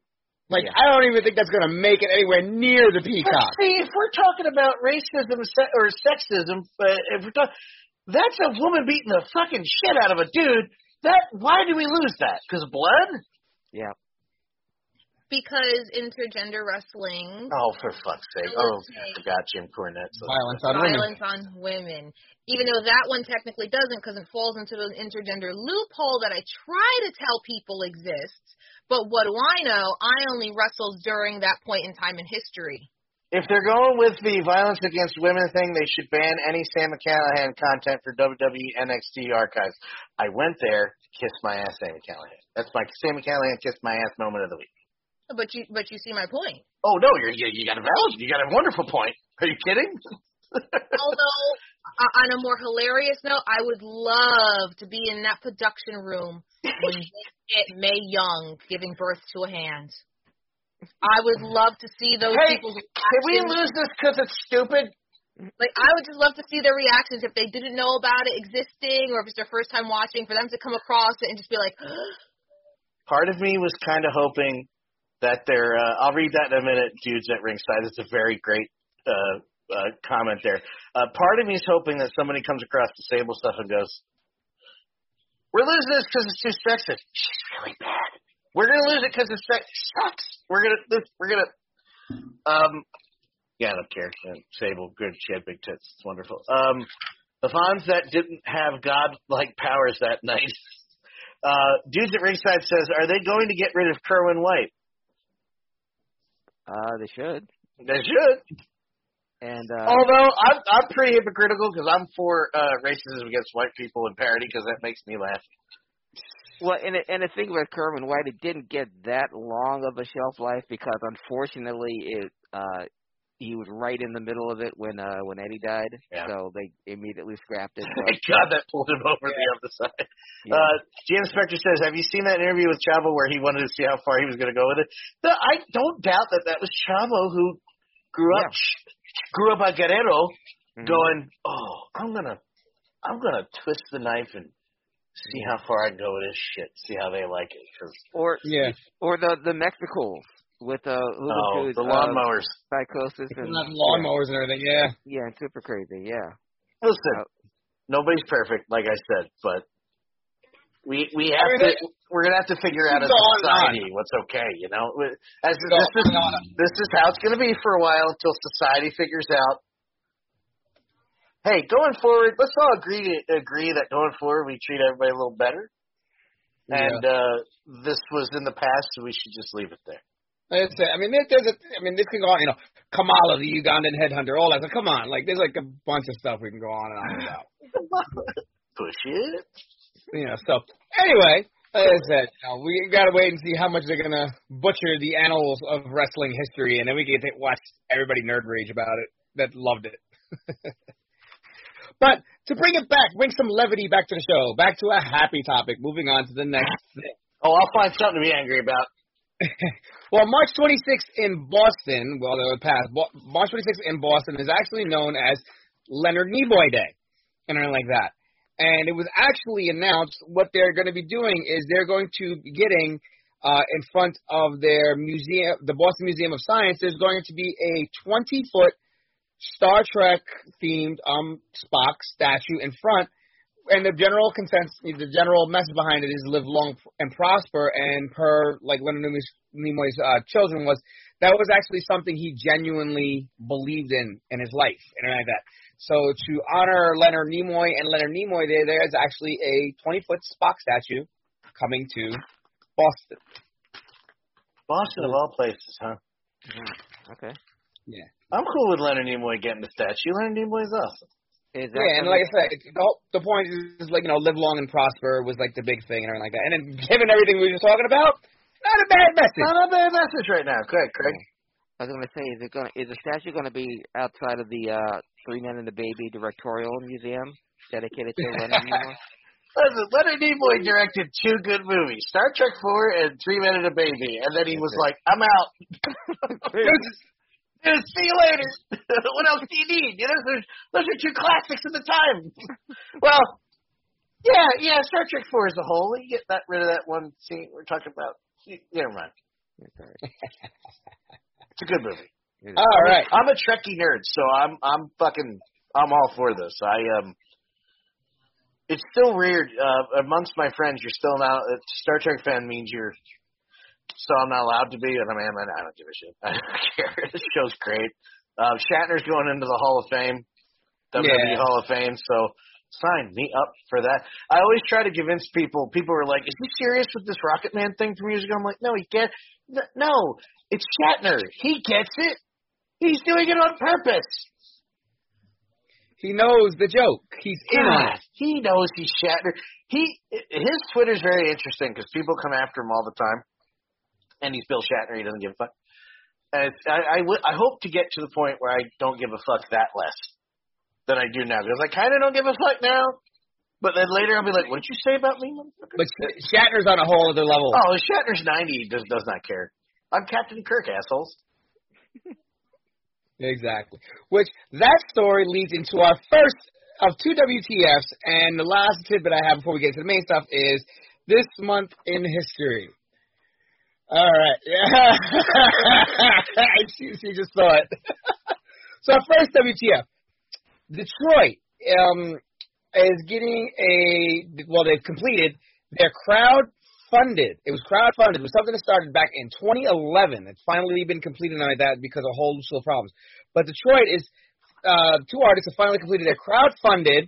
Like, Yeah. I don't even think that's going to make it anywhere near the Peacock. But see, if we're talking about racism se- or sexism, uh, if we're talking, that's a woman beating the fucking shit out of a dude. That why do we lose that? Because of blood? Yeah. Because intergender wrestling. Oh, for fuck's sake! Oh, I forgot Jim Cornette. So violence on violence women. on women. Even though that one technically doesn't, because it falls into an intergender loophole that I try to tell people exists. But what do I know? I only wrestled during that point in time in history. If they're going with the violence against women thing, they should ban any Sam McCallahan content for W W E N X T archives. I went there, kissed my ass, Sam McCallahan. That's my Sam McCallahan kissed my ass moment of the week. But you, but you see my point. Oh no, you're, you you got a valid, you got a wonderful point. Are you kidding? Although, uh, on a more hilarious note, I would love to be in that production room when they get Mae Young giving birth to a hand. I would love to see those hey, people's reactions. Can we lose this because it's stupid? Like, I would just love to see their reactions if they didn't know about it existing or if it's their first time watching, for them to come across it and just be like, Part of me was kind of hoping that they're, uh, I'll read that in a minute, dudes at ringside. It's a very great uh, uh, comment there. Uh, part of me is hoping that somebody comes across the Sable stuff and goes, we're losing this because it's too sexist. She's really bad. We're going to lose it because it's sex. Sucks. We're going to, we're going to, um, yeah, I don't care. Sable, good. She had big tits. It's wonderful. Um, the Fonz that didn't have God-like powers that night. Uh, dudes at ringside says, are they going to get rid of Kerwin White? Uh, they should. They should. And uh, although I'm I'm pretty hypocritical because I'm for uh, racism against white people and parody because that makes me laugh. Well, and it, and the thing about Kerwin White, it didn't get that long of a shelf life because unfortunately it uh he was right in the middle of it when uh when Eddie died. Yeah. So they immediately scrapped it. Thank God that pulled him over yeah. the other side. Yeah. Uh, James Spector says, have you seen that interview with Chavo where he wanted to see how far he was going to go with it? The, I don't doubt that that was Chavo who grew up yeah. grew up on Guerrero mm-hmm. going, oh, I'm going to I'm gonna twist the knife and see how far I can go with this shit, see how they like it. Cause, or yeah. or the, the Mexicals. With uh, oh, dudes, the lawnmowers, uh, psychosis, and lawnmowers yeah. and everything. Yeah, yeah, and super crazy. Yeah. Listen, uh, nobody's perfect, like I said, but we we have to. We're gonna have to figure out as a society what's okay. You know, as this is this is how it's gonna be for a while until society figures out. Hey, going forward, let's all agree to, agree that going forward we treat everybody a little better. Yeah. And uh, this was in the past, so we should just leave it there. It's, I mean, there's a, I mean, this can go on, you know, Kamala, the Ugandan headhunter, all that. So come on, like, there's like a bunch of stuff we can go on and on about. Push it. You know, so, anyway, like I said, you know, we got to wait and see how much they're going to butcher the annals of wrestling history, and then we can watch everybody nerd rage about it that loved it. But to bring it back, bring some levity back to the show, back to a happy topic, moving on to the next thing. Oh, I'll find something to be angry about. Well, March twenty-sixth in Boston, well, it passed. March twenty-sixth in Boston is actually known as Leonard Nimoy Day, and everything like that. And it was actually announced what they're going to be doing is they're going to be getting uh, in front of their museum, the Boston Museum of Science. There's going to be a twenty-foot Star Trek themed um, Spock statue in front. And the general consensus, the general message behind it is live long and prosper. And per like Leonard Nimoy's, Nimoy's uh, children was that was actually something he genuinely believed in in his life and like that. So to honor Leonard Nimoy and Leonard Nimoy, there there is actually a twenty-foot Spock statue coming to Boston. Boston of all places, huh? Mm, okay. Yeah. I'm cool with Leonard Nimoy getting the statue. Leonard Nimoy's awesome. Yeah, and like I said, the, whole, the point is, like, you know, live long and prosper was, like, the big thing and everything like that. And then, given everything we were just talking about, not a bad message. Not a bad message right now. Go ahead, Craig. I was going to say, is it going? Is the statue going to be outside of the uh, Three Men and a Baby Directorial Museum dedicated to Leonard Nimoy? Listen, Leonard Nimoy directed two good movies, Star Trek four and Three Men and a Baby, and then he was like, I'm out. Dude, see you later. What else do you need? You know, those, those are two classics of the time. Well, yeah, yeah, Star Trek four as a whole. You get that rid of that one scene we're talking about. Never mind. It's all right. It's a good movie. All I'm right. A, I'm a Trekkie nerd, so I'm I'm fucking I'm all for this. I um, it's still weird uh, amongst my friends. You're still not a Star Trek fan means you're. So I'm not allowed to be, and I mean, I don't give a shit. I don't care. This show's great. Uh, Shatner's going into the Hall of Fame, W W E Yeah. Hall of Fame, so sign me up for that. I always try to convince people. People are like, "Is he serious with this Rocket Man thing from years ago?" I'm like, "No, he gets. No, it's Shatner. He gets it. He's doing it on purpose. He knows the joke. He's in on God, it. he knows he's Shatner. He his Twitter's very interesting because people come after him all the time, and he's Bill Shatner. He doesn't give a fuck. And it's, I, I, w- I hope to get to the point where I don't give a fuck that less than I do now because I kind of don't give a fuck now. But then later I'll be like, what did you say about me, motherfucker? But Shatner's on a whole other level. Oh, Shatner's ninety. He just does not care. I'm Captain Kirk, assholes. Exactly. Which, that story leads into our first of two W T Fs, and the last tidbit I have before we get to the main stuff is this month in history. All right. Yeah. she, she just saw it. So our first W T F. Detroit um, is getting a, well, they've completed their crowd-funded. It was crowd-funded. It was something that started back in twenty eleven. It's finally been completed like that because of a whole slew of problems. But Detroit is, uh, two artists have finally completed their crowd-funded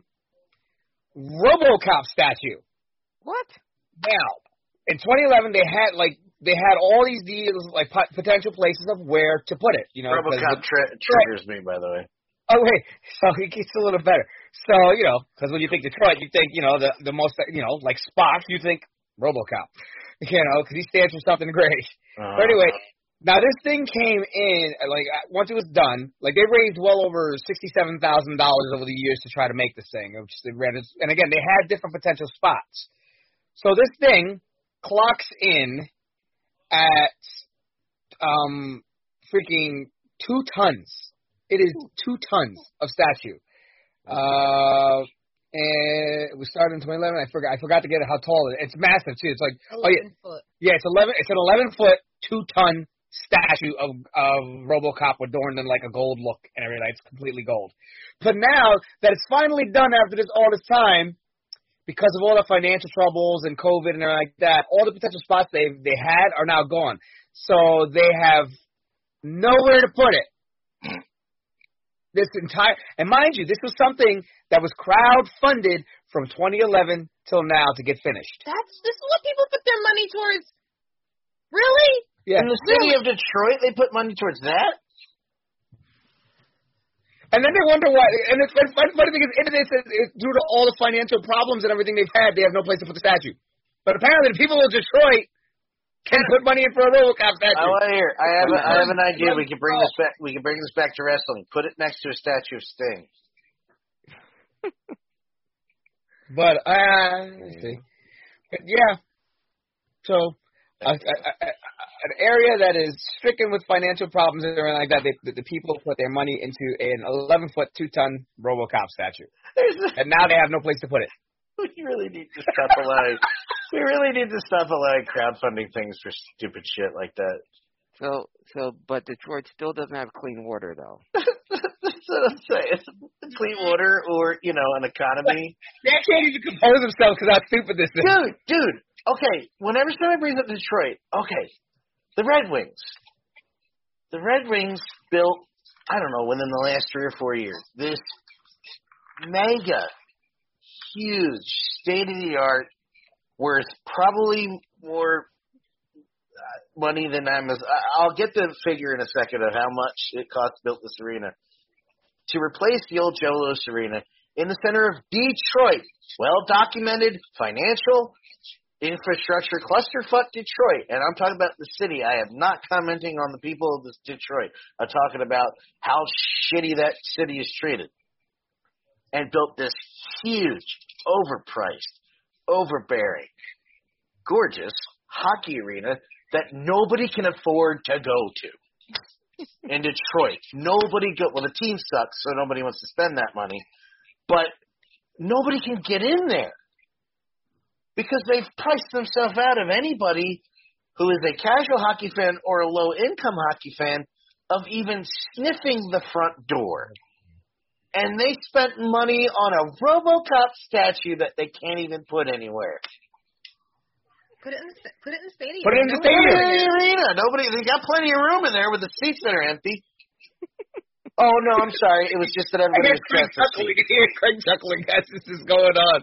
RoboCop statue. What? Now, in twenty eleven, they had, like, they had all these deals, like, pot- potential places of where to put it. You know, RoboCop tri- triggers me, by the way. Oh, wait, so it gets a little better. So, you know, because when you think Detroit, you think, you know, the the most, you know, like Spock, you think RoboCop. You know, because he stands for something great. Uh-huh. But anyway, now this thing came in, like, once it was done, like, they raised well over sixty-seven thousand dollars over the years to try to make this thing. Which they ran, and again, they had different potential spots. So this thing clocks in at um freaking two tons. It is two tons of statue. Uh, and we started in twenty eleven. I forgot. I forgot to get it how tall it is. It's massive too. It's like oh yeah, foot. yeah. It's eleven. It's an eleven foot, two ton statue of of RoboCop adorned in like a gold look and everything. It's completely gold. But now that it's finally done after this all this time, because of all the financial troubles and COVID and everything like that, all the potential spots they they had are now gone. So they have nowhere to put it. This entire, and mind you, this was something that was crowd-funded from twenty eleven till now to get finished. That's this is what people put their money towards. Really? Yeah. In the city of Detroit, they put money towards that? And then they wonder why. And it's the funny, funny thing is, it is it's due to all the financial problems and everything they've had, they have no place to put the statue. But apparently, the people of Detroit can put money in for a RoboCop statue. I want to hear. I have. A, I have an idea. We can bring this back. We can bring this back to wrestling. Put it next to a statue of Sting. But uh, let's see. But yeah. So a, a, a, an area that is stricken with financial problems and everything like that, they, the, the people put their money into an eleven foot, two ton RoboCop statue, and now they have no place to put it. We really need to stop allowing. We really need to stop allowing crowdfunding things for stupid shit like that. So, so, but Detroit still doesn't have clean water, though. That's what I'm saying. Clean water, or you know, an economy. They can't even compose themselves because how stupid this is. Dude, dude. Okay, whenever somebody brings up Detroit, okay, the Red Wings. The Red Wings built, I don't know, within the last three or four years, this mega, huge, state-of-the-art, worth probably more money than Amazon. I'll get the figure in a second of how much it cost to build this arena. To replace the old Joe Louis Arena in the center of Detroit. Well-documented financial infrastructure clusterfuck Detroit. And I'm talking about the city. I am not commenting on the people of this Detroit. I'm talking about how shitty that city is treated. And built this huge, overpriced, overbearing, gorgeous hockey arena that nobody can afford to go to. In Detroit. Nobody go well the team sucks, so nobody wants to spend that money. But nobody can get in there. Because they've priced themselves out of anybody who is a casual hockey fan or a low-income hockey fan of even sniffing the front door. And they spent money on a RoboCop statue that they can't even put anywhere. Put it in the put it in the stadium. Put it in the Nobody- stadium. Put it in the arena. Nobody. They got plenty of room in there with the seats that are empty. Oh no, I'm sorry. It was just that everybody was Craig stressed. chuckling. Hear Craig chuckling as this is going on.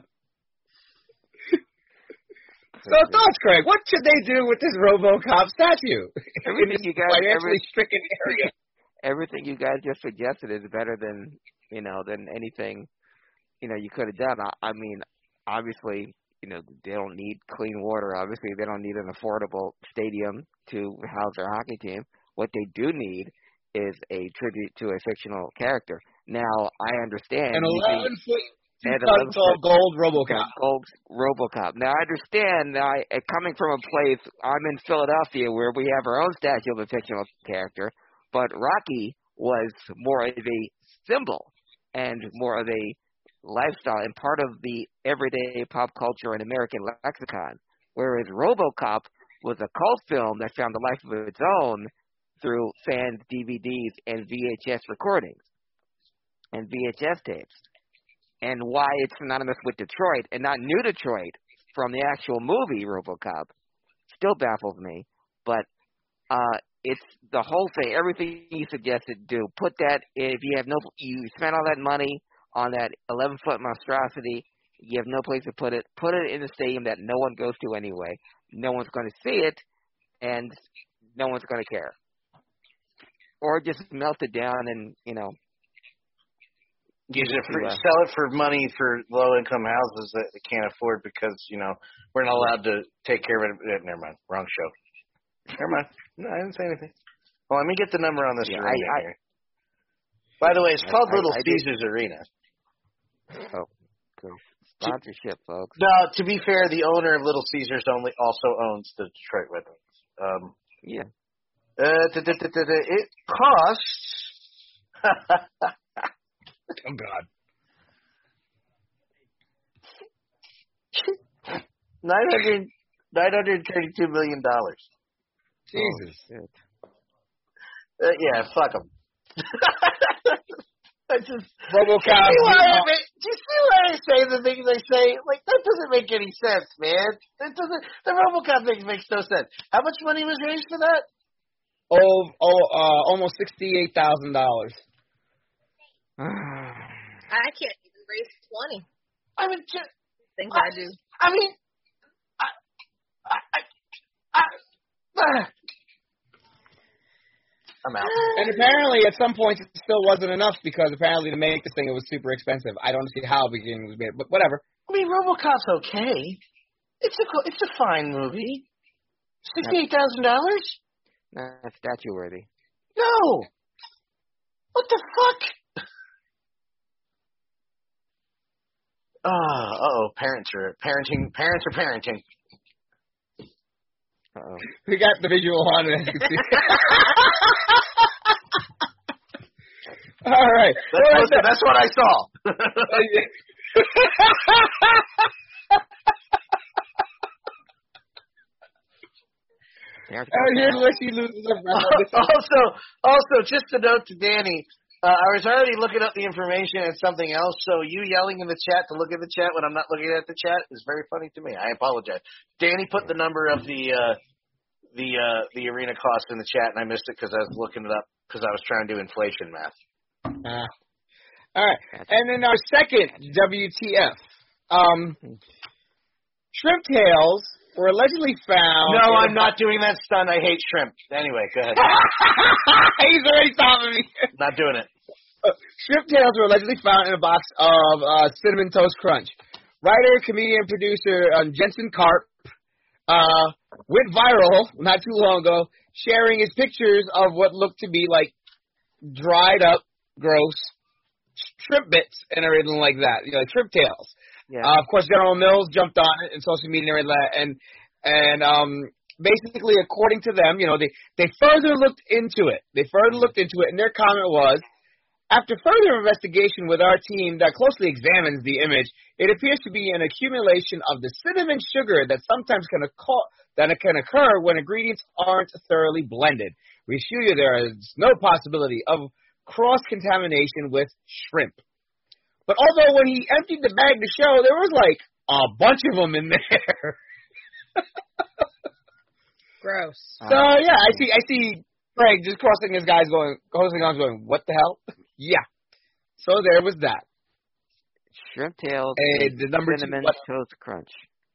So thoughts, Craig? What should they do with this RoboCop statue? Everything you guys, financially every, stricken area. everything you guys just suggested is better than you know than anything you know you could have done. I, I mean, obviously, you know they don't need clean water. Obviously, they don't need an affordable stadium to house their hockey team. What they do need is a tribute to a fictional character. Now, I understand. An eleven foot. And tall gold RoboCop. Gold RoboCop. Now I understand. I coming from a place. I'm in Philadelphia where we have our own statue of a fictional character, but Rocky was more of a symbol and more of a lifestyle and part of the everyday pop culture and American lexicon. Whereas RoboCop was a cult film that found a life of its own through fan D V Ds and V H S recordings and V H S tapes. And why it's synonymous with Detroit and not New Detroit from the actual movie RoboCop still baffles me. But uh, it's the whole thing. Everything you suggested, do put that. If you have no, you spent all that money on that eleven foot monstrosity. You have no place to put it. Put it in a stadium that no one goes to anyway. No one's going to see it, and no one's going to care. Or just melt it down and you know. Use it for, sell it for money for low-income houses that they can't afford because, you know, we're not allowed to take care of it. Never mind. Wrong show. Never mind. No, I didn't say anything. Well, let me get the number on this yeah, arena I, I, here. By the way, it's I, called I, Little I Caesars did. Arena. Oh, good. Sponsorship, folks. No, to be fair, the owner of Little Caesars only also owns the Detroit Red Wings. Um, yeah. Uh, da, da, da, da, da, it costs... Oh, God. nine hundred, nine hundred thirty-two million dollars. Jesus. Oh, uh, yeah, fuck them. I just... RoboCop. Do you, see why I, do you see why I say the things I say? Like, that doesn't make any sense, man. It doesn't... The RoboCop thing makes no sense. How much money was raised for that? Oh, oh uh, almost sixty-eight thousand dollars. I can't even raise twenty. I mean, just, things I, I do. I mean, I, I, I, I, uh, I'm out. And apparently, at some points, it still wasn't enough because apparently to make this thing, it was super expensive. I don't see how it was made, but whatever. I mean, RoboCop's okay. It's a it's a fine movie. Sixty-eight thousand dollars? That's statue worthy. No. What the fuck? Ah, uh oh, parents are parenting. Parents are parenting. Uh oh. We got the visual on it. As you can see. All right. That's, well, that's, that's what I saw. And here's where she loses her breath. Also, also, just a note to Danny. Uh, I was already looking up the information and something else, so you yelling in the chat to look at the chat when I'm not looking at the chat is very funny to me. I apologize. Danny put the number of the uh, the uh, the arena cost in the chat, and I missed it because I was looking it up because I was trying to do inflation math. Uh, all right, and then our second W T F, um, shrimp tails were allegedly found. No, I'm not doing that stunt. I hate shrimp. Anyway, go ahead. He's already stopping me. Not doing it. Uh, shrimp tails were allegedly found in a box of uh, Cinnamon Toast Crunch. Writer, comedian, producer um, Jensen Karp uh, went viral not too long ago, sharing his pictures of what looked to be like dried up, gross shrimp bits and everything like that. You know, like shrimp tails. Yeah. Uh, of course, General Mills jumped on it and social media and everything like that, and and um, basically, according to them, you know, they they further looked into it. They further looked into it, and their comment was, After further investigation with our team that closely examines the image, it appears to be an accumulation of the cinnamon sugar that sometimes can occur, that it can occur when ingredients aren't thoroughly blended. We assure you there is no possibility of cross-contamination with shrimp. But although when he emptied the bag to show, there was like a bunch of them in there. Gross. So yeah, I see. I see Craig just crossing his guys, going, crossing arms, going, "What the hell?" Yeah. So there was that. Shrimp tails. And the number cinnamon two, toast crunch.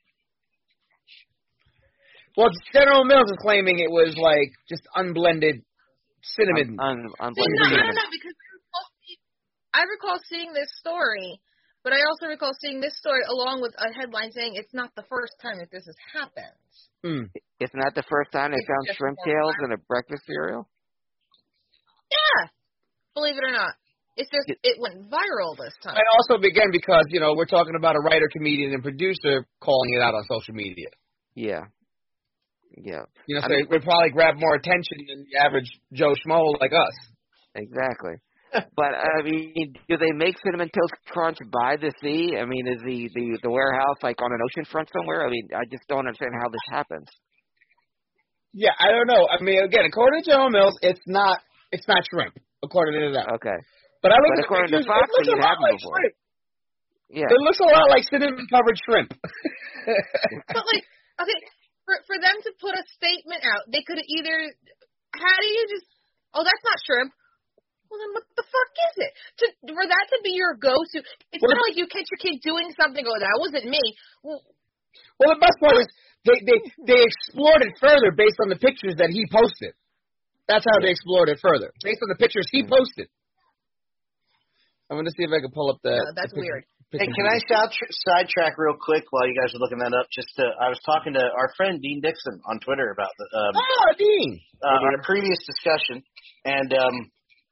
Well, General Mills is claiming it was like just unblended cinnamon. Un, un, unblended no, cinnamon. no, no, because I recall seeing this story, but I also recall seeing this story along with a headline saying it's not the first time that this has happened. Hmm. It's not the first time they It's found just shrimp more tails viral. in a breakfast cereal? Yeah, believe it or not. It's just, it went viral this time. And also, again, because, you know, we're talking about a writer, comedian, and producer calling it out on social media. Yeah. Yeah. You know, I so mean, it would probably grab more attention than the average Joe Schmo like us. Exactly. But, I mean, do they make Cinnamon Toast Crunch by the sea? I mean, is the, the, the warehouse, like, on an ocean front somewhere? I mean, I just don't understand how this happens. Yeah, I don't know. I mean, again, according to General Mills, it's not it's not shrimp, according to that. Okay. But I look But at according the to pictures, Fox, it looks it a lot happened like before. shrimp. Yeah. It looks a lot like cinnamon-covered shrimp. But, like, okay, for for them to put a statement out, they could either, how do you just, oh, that's not shrimp. Well, then what the fuck is it? To, for that to be your go-to, it's Well, not like you catch your kid doing something, oh, that wasn't me. Well, Well, the best part is they, they, they explored it further based on the pictures that he posted. That's how they explored it further, based on the pictures he posted. I'm going to see if I can pull up the... no, that's the weird. Hey, can I side sidetrack real quick while you guys are looking that up? Just to, I was talking to our friend Dean Dixon on Twitter about the um, oh, Dean. Uh, our previous discussion, and um,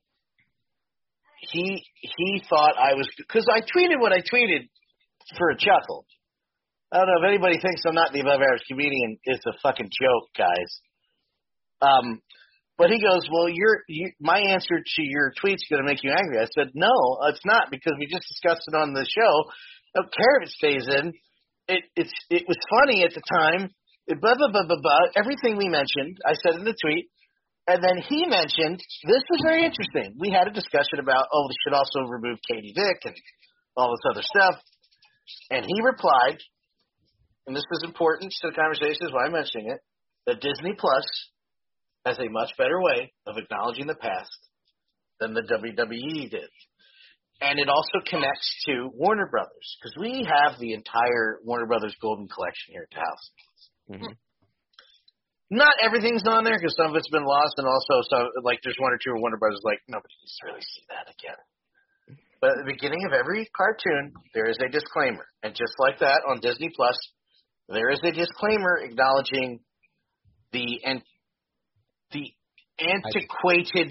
he he thought I was, because I tweeted what I tweeted for a chuckle. I don't know if anybody thinks I'm not the above average comedian. It's a fucking joke, guys. Um, but he goes, well, your you, my answer to your tweet's going to make you angry. I said, no, it's not, because we just discussed it on the show. I don't care if it stays in. It it's it was funny at the time. It blah blah blah blah blah. Everything we mentioned, I said in the tweet, and then he mentioned this was very interesting. We had a discussion about, oh, we should also remove Katie Vick and all this other stuff, and he replied, and this is important to the conversation, is why I'm mentioning it, that Disney Plus has a much better way of acknowledging the past than the W W E did. And it also connects to Warner Brothers, because we have the entire Warner Brothers Golden Collection here at the house. Mm-hmm. Not everything's on there, because some of it's been lost, and also, so like, there's one or two of Warner Brothers like, nobody needs to really see that again. But at the beginning of every cartoon, there is a disclaimer. And just like that, on Disney Plus, there is a disclaimer acknowledging the and the antiquated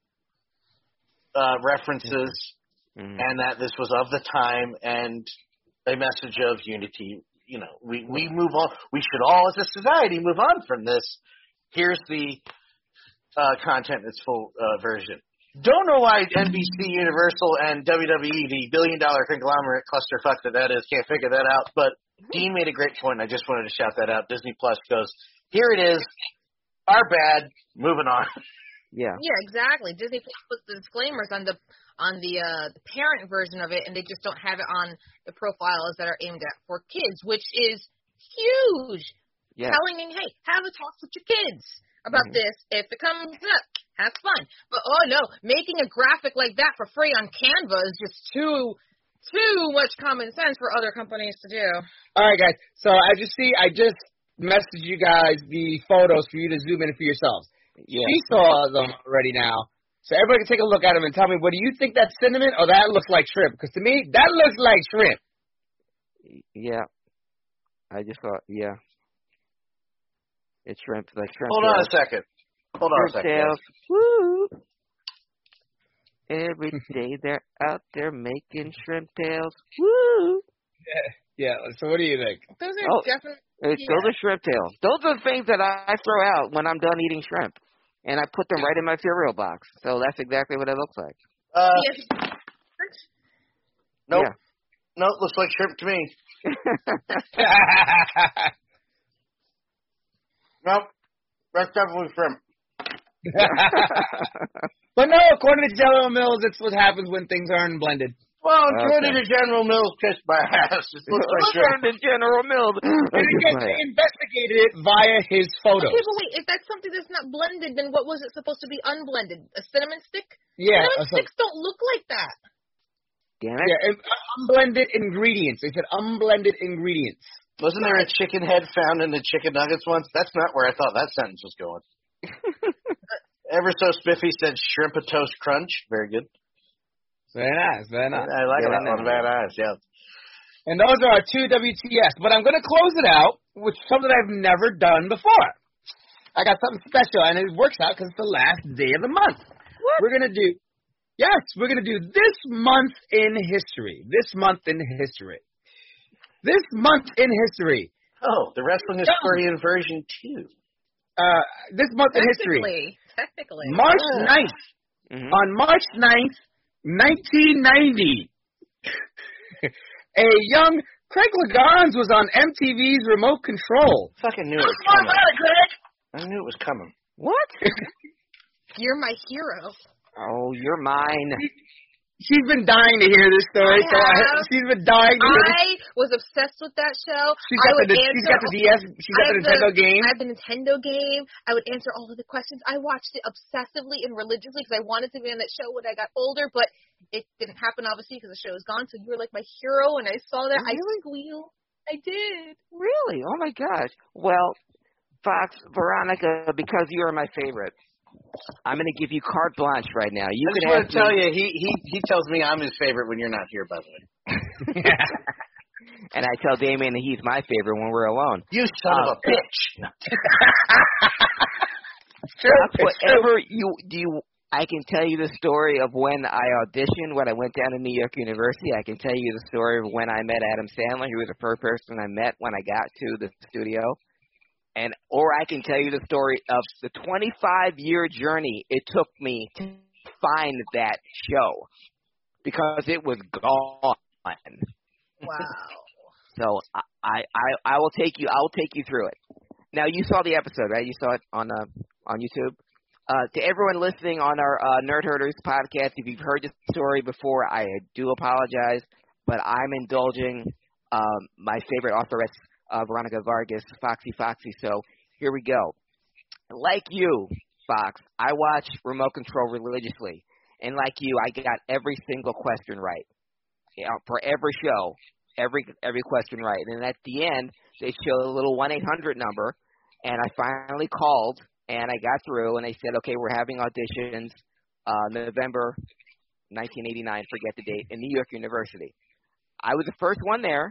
uh, references, mm-hmm. and that this was of the time, and a message of unity. You know, we, we move on. We should all, as a society, move on from this. Here's the uh, content in its full uh, version. Don't know why N B C, Universal, and W W E, the billion-dollar conglomerate clusterfuck that that is, can't figure that out. But Dean made a great point. I just wanted to shout that out. Disney Plus goes, here it is. Our bad. Moving on. Yeah. Yeah, exactly. Disney puts the disclaimers on the on the uh, the parent version of it, and they just don't have it on the profiles that are aimed at for kids, which is huge. Yeah. Telling them, hey, have a talk with your kids about mm-hmm. this. If it comes up, have fun. But oh no, making a graphic like that for free on Canva is just too too much common sense for other companies to do. All right, guys. So I just see, I just messaged you guys the photos for you to zoom in for yourselves. Yeah. She saw them already now. So everybody can take a look at them and tell me, what do you think that's cinnamon or that looks like shrimp? Because to me, that looks like shrimp. Yeah. I just thought, yeah. It's shrimp, like shrimp Hold tails. on a second. Hold on shrimp a second. Tails. Woo! Every day they're out there making shrimp tails. Woo! Yeah. Yeah. So what do you think? Those are oh, definitely. It's, Yeah. Those are shrimp tails. Those are the things that I throw out when I'm done eating shrimp. And I put them right in my cereal box. So that's exactly what it looks like. Uh, yes. Nope. Yeah. Nope, looks like shrimp to me. Nope. That's definitely shrimp. But no, according to General Mills, it's what happens when things aren't blended. Well, according Okay. to General Mills, kissed my ass. It looks like shrimp. According to General Mills. And again, they investigated it via his photos. Okay, but wait, if that's something that's not blended, then what was it supposed to be unblended? A cinnamon stick? Yeah. Cinnamon so- sticks don't look like that. Damn it. Yeah, and unblended ingredients. They said unblended ingredients. Wasn't there a chicken head found in the chicken nuggets once? That's not where I thought that sentence was going. Ever so spiffy said shrimp a toast crunch. Very good. Very nice, very nice. I like Very that one. nice. Very nice, yeah. And those are our two W T S. But I'm going to close it out with something I've never done before. I got something special, and it works out because it's the last day of the month. What? We're going to do, yes, we're going to do this month in history. This month in history. This month in history. Oh, the wrestling historian version two. Uh, this month in history. Technically. Technically. March Yeah. ninth. Mhm. On March ninth, nineteen ninety, a young Craig Legans was on M T V's Remote Control. Fucking knew it was Come on, coming. Craig! I knew it was coming. What? You're my hero. Oh, you're mine. She's been dying to hear this story. I so I, have. she's been dying to hear this. I was obsessed with that show. She's I got would the answer she's got the D S. She's got I the have Nintendo game. I have the Nintendo game. I would answer all of the questions. I watched it obsessively and religiously because I wanted to be on that show when I got older, but it didn't happen obviously because the show is gone. So you were like my hero, and I saw that. Really? I squealed. I did. Really? Oh my gosh. Well, Fox, Veronica, because you are my favorite, I'm going to give you carte blanche right now. You I just can want ask to tell me, you, he, he, he tells me I'm his favorite when you're not here, by the way. and I tell Damien that he's my favorite when we're alone. You son Uh, of a bitch. Fox, whatever you do, you, I can tell you the story of when I auditioned, when I went down to New York University. I can tell you the story of when I met Adam Sandler. He was the first person I met when I got to the studio. And or I can tell you the story of the twenty-five year journey it took me to find that show because it was gone. Wow. So I, I, I will take you I will take you through it. Now you saw the episode, right? You saw it on uh, on YouTube. Uh, to everyone listening on our uh, Nerd Herders podcast, if you've heard this story before, I do apologize, but I'm indulging um, my favorite authoress, uh, Veronica Vargas, Foxy Foxy. So here we go. Like you, Fox, I watch Remote Control religiously, and like you, I got every single question right. You know, for every show, every every question right. And at the end, they show a little one eight hundred number, and I finally called, and I got through, and they said, okay, we're having auditions uh, November nineteen eighty-nine, forget the date, in New York University. I was the first one there,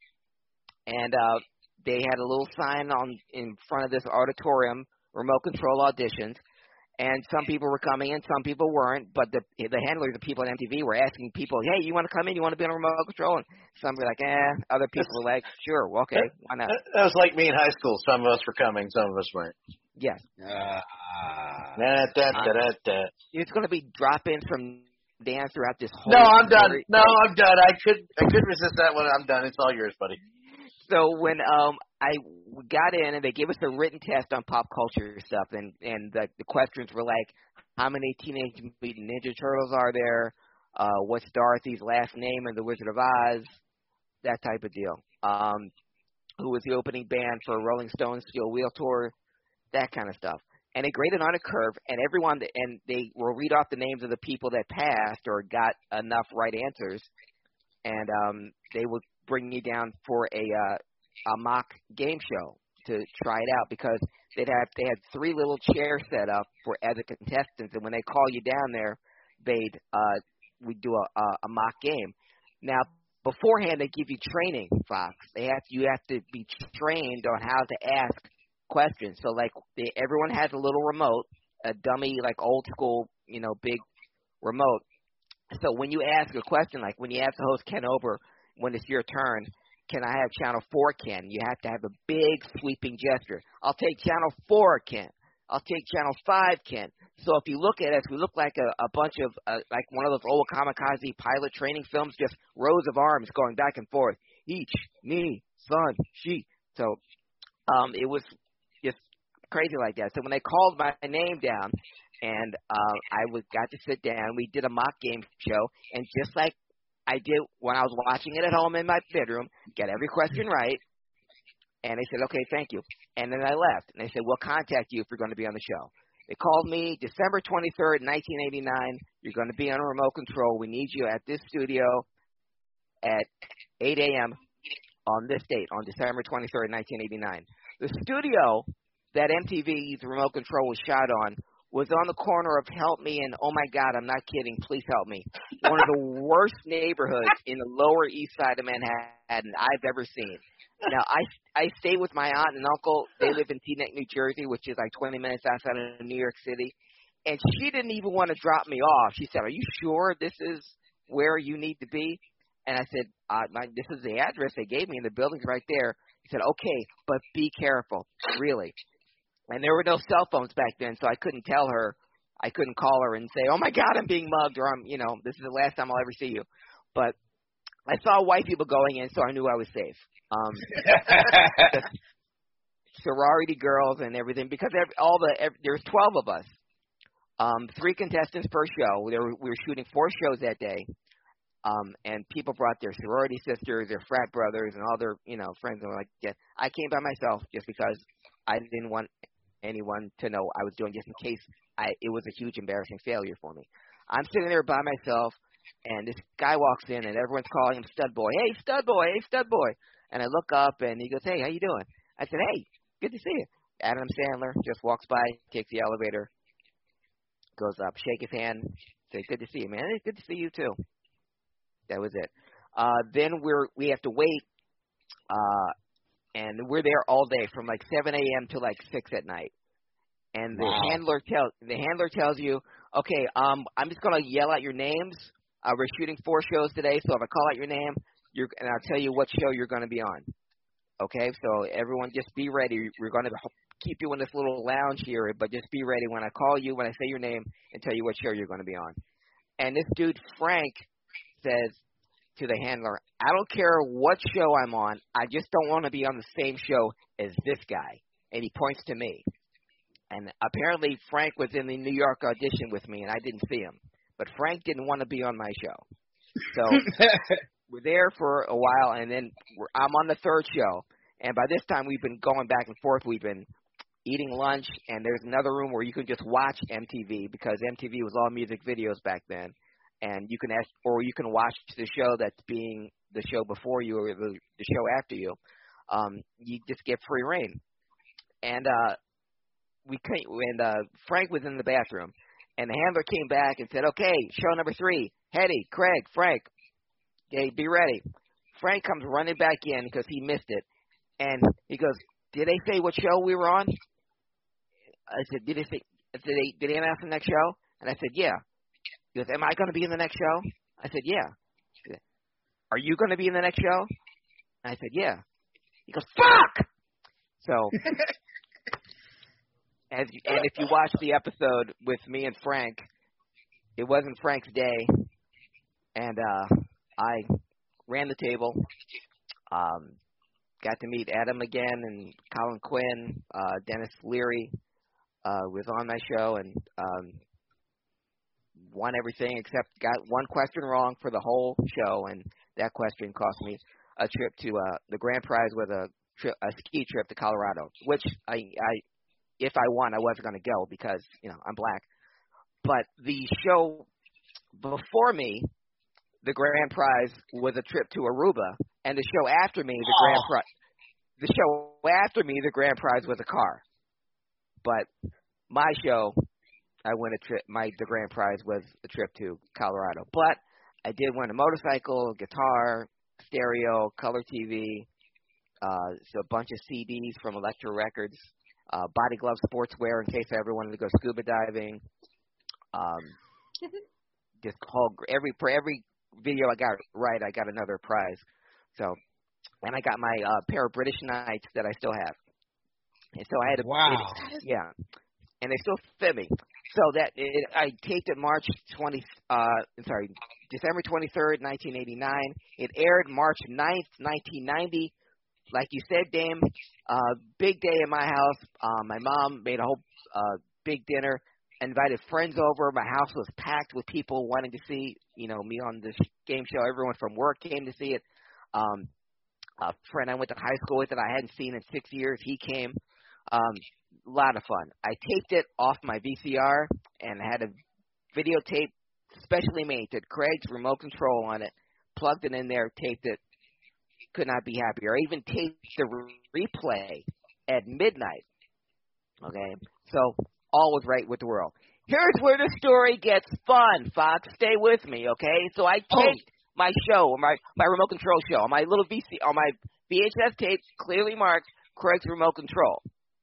and uh, they had a little sign on in front of this auditorium, remote control auditions, and some people were coming in, some people weren't, but the the handlers, the people at M T V were asking people, hey, you want to come in, you want to be on remote control? And some were like, eh, other people were like, sure, well, okay, why not? That was like me in high school. Some of us were coming, some of us weren't. Yes. Uh, da, da, da, da, da. It's going to be drop-ins from Dan throughout this whole No, I'm done. story. No, I'm done. I could I could resist that one. I'm done. It's all yours, buddy. So when um I got in and they gave us a written test on pop culture stuff, and and the, the questions were like, how many Teenage Mutant Ninja Turtles are there? Uh, what's Dorothy's last name in The Wizard of Oz? That type of deal. Um, who was the opening band for Rolling Stones Steel Wheel Tour? That kind of stuff. And they graded on a curve, and everyone, and they will read off the names of the people that passed or got enough right answers, and um, they will bring you down for a uh, a mock game show to try it out, because they'd have they had three little chairs set up for as a contestants, and when they call you down there, they'd uh, we'd do a, a, a mock game. Now beforehand, they give you training, Fox. They have you have to be trained on how to ask questions. So like they, everyone has a little remote, a dummy like old school, you know, big remote. So when you ask a question, like when you ask the host Ken Ober, when it's your turn, can I have channel four, Ken? You have to have a big sweeping gesture. I'll take channel four, Ken. I'll take channel five, Ken. So if you look at us, we look like a, a bunch of, uh, like one of those old kamikaze pilot training films, just rows of arms going back and forth. Each, me, son, she. So um, it was just crazy like that. So when they called my name down, and uh, I was, got to sit down, we did a mock game show, and just like I did when I was watching it at home in my bedroom, got every question right, and they said, okay, thank you. And then I left, and they said, we'll contact you if you're going to be on the show. They called me December twenty-third, nineteen eighty-nine. You're going to be on a remote control. We need you at this studio at eight a.m. on this date, on December twenty-third, nineteen eighty-nine. The studio that M T V's remote control was shot on was on the corner of Help Me and Oh My God, I'm not kidding, please help me. One of the worst neighborhoods in the Lower East Side of Manhattan I've ever seen. Now, I, I stay with my aunt and uncle. They live in Teaneck, New Jersey, which is like twenty minutes outside of New York City. And she didn't even want to drop me off. She said, are you sure this is where you need to be? And I said, uh, my, this is the address they gave me, and the building's right there. He said, okay, but be careful, really. And there were no cell phones back then, so I couldn't tell her. I couldn't call her and say, oh, my God, I'm being mugged, or, I'm, you know, this is the last time I'll ever see you. But I saw white people going in, so I knew I was safe. Um, sorority girls and everything, because every, all the every, there's twelve of us, um, three contestants per show. There were, we were shooting four shows that day, um, and people brought their sorority sisters, their frat brothers, and all their you know friends. And were like, yeah, I came by myself just because I didn't want anyone to know I was doing, just in case I it was a huge embarrassing failure for me. I'm sitting there by myself. And this guy walks in, and everyone's calling him Stud Boy. Hey, Stud Boy, hey, Stud Boy. And I look up, and he goes, hey, how you doing? I said, hey, good to see you. Adam Sandler just walks by, takes the elevator, goes up, shake his hand, say, good to see you, man. Hey, good to see you, too. That was it. Uh, then we're we have to wait, uh, and we're there all day from like seven a.m. to like six at night. And the Wow. handler tells the handler tells you, okay, um, I'm just gonna yell out your names. Uh, we're shooting four shows today, so if I call out your name, you're and I'll tell you what show you're gonna be on. Okay, so everyone, just be ready. We're gonna keep you in this little lounge here, but just be ready when I call you, when I say your name, and tell you what show you're gonna be on. And this dude Frank says to the handler, I don't care what show I'm on, I just don't want to be on the same show as this guy. And he points to me. And apparently Frank was in the New York audition with me, and I didn't see him. But Frank didn't want to be on my show. So we're there for a while, and then we're, I'm on the third show. And by this time, we've been going back and forth. We've been eating lunch, and there's another room where you can just watch M T V, because M T V was all music videos back then. And you can ask, or you can watch the show that's being the show before you or the, the show after you. Um, you just get free reign. And uh, we came, and uh, Frank was in the bathroom, and the handler came back and said, okay, show number three, Hetty, Craig, Frank, okay, be ready. Frank comes running back in because he missed it, and he goes, did they say what show we were on? I said, did they say, did they, did they announce the next show? And I said, yeah. He goes, am I going to be in the next show? I said, yeah. Said, are you going to be in the next show? And I said, yeah. He goes, fuck! So, as you, and if you watch the episode with me and Frank, it wasn't Frank's day, and uh, I ran the table, um, got to meet Adam again, and Colin Quinn, uh, Dennis Leary uh, was on my show, and um, won everything except got one question wrong for the whole show, and that question cost me a trip to uh, the grand prize was a trip, a ski trip to Colorado, which I, I if I won, I wasn't going to go because, you know, I'm black. But the show before me, the grand prize was a trip to Aruba, and the show after me, the grand Oh. prize, the show after me, the grand prize was a car. But my show, I won a trip. My the grand prize was a trip to Colorado. But I did win a motorcycle, guitar, stereo, color T V, uh, so a bunch of C Ds from Elektra Records, uh, Body Glove Sportswear in case I ever wanted to go scuba diving. Um, just whole, every for every video I got right, I got another prize. So, and I got my uh, pair of British Knights that I still have. And so I had a Wow. it, yeah, and they still fit me. So that it, I taped it March twentieth. Uh, sorry, December twenty-third, nineteen eighty-nine. It aired March ninth, nineteen ninety. Like you said, Dame, uh, big day in my house. Uh, my mom made a whole uh, big dinner, invited friends over. My house was packed with people wanting to see, you know, me on this game show. Everyone from work came to see it. Um, a friend I went to high school with that I hadn't seen in six years, he came. Um, a lot of fun. I taped it off my V C R and had a videotape specially made to Craig's remote control on it, plugged it in there, taped it. Could not be happier. I even taped the replay at midnight. Okay, so all was right with the world. Here's where the story gets fun, Fox. Stay with me, okay? So I taped oh. my show, my my remote control show, on my little V C, on my V H S tape, clearly marked Craig's remote control.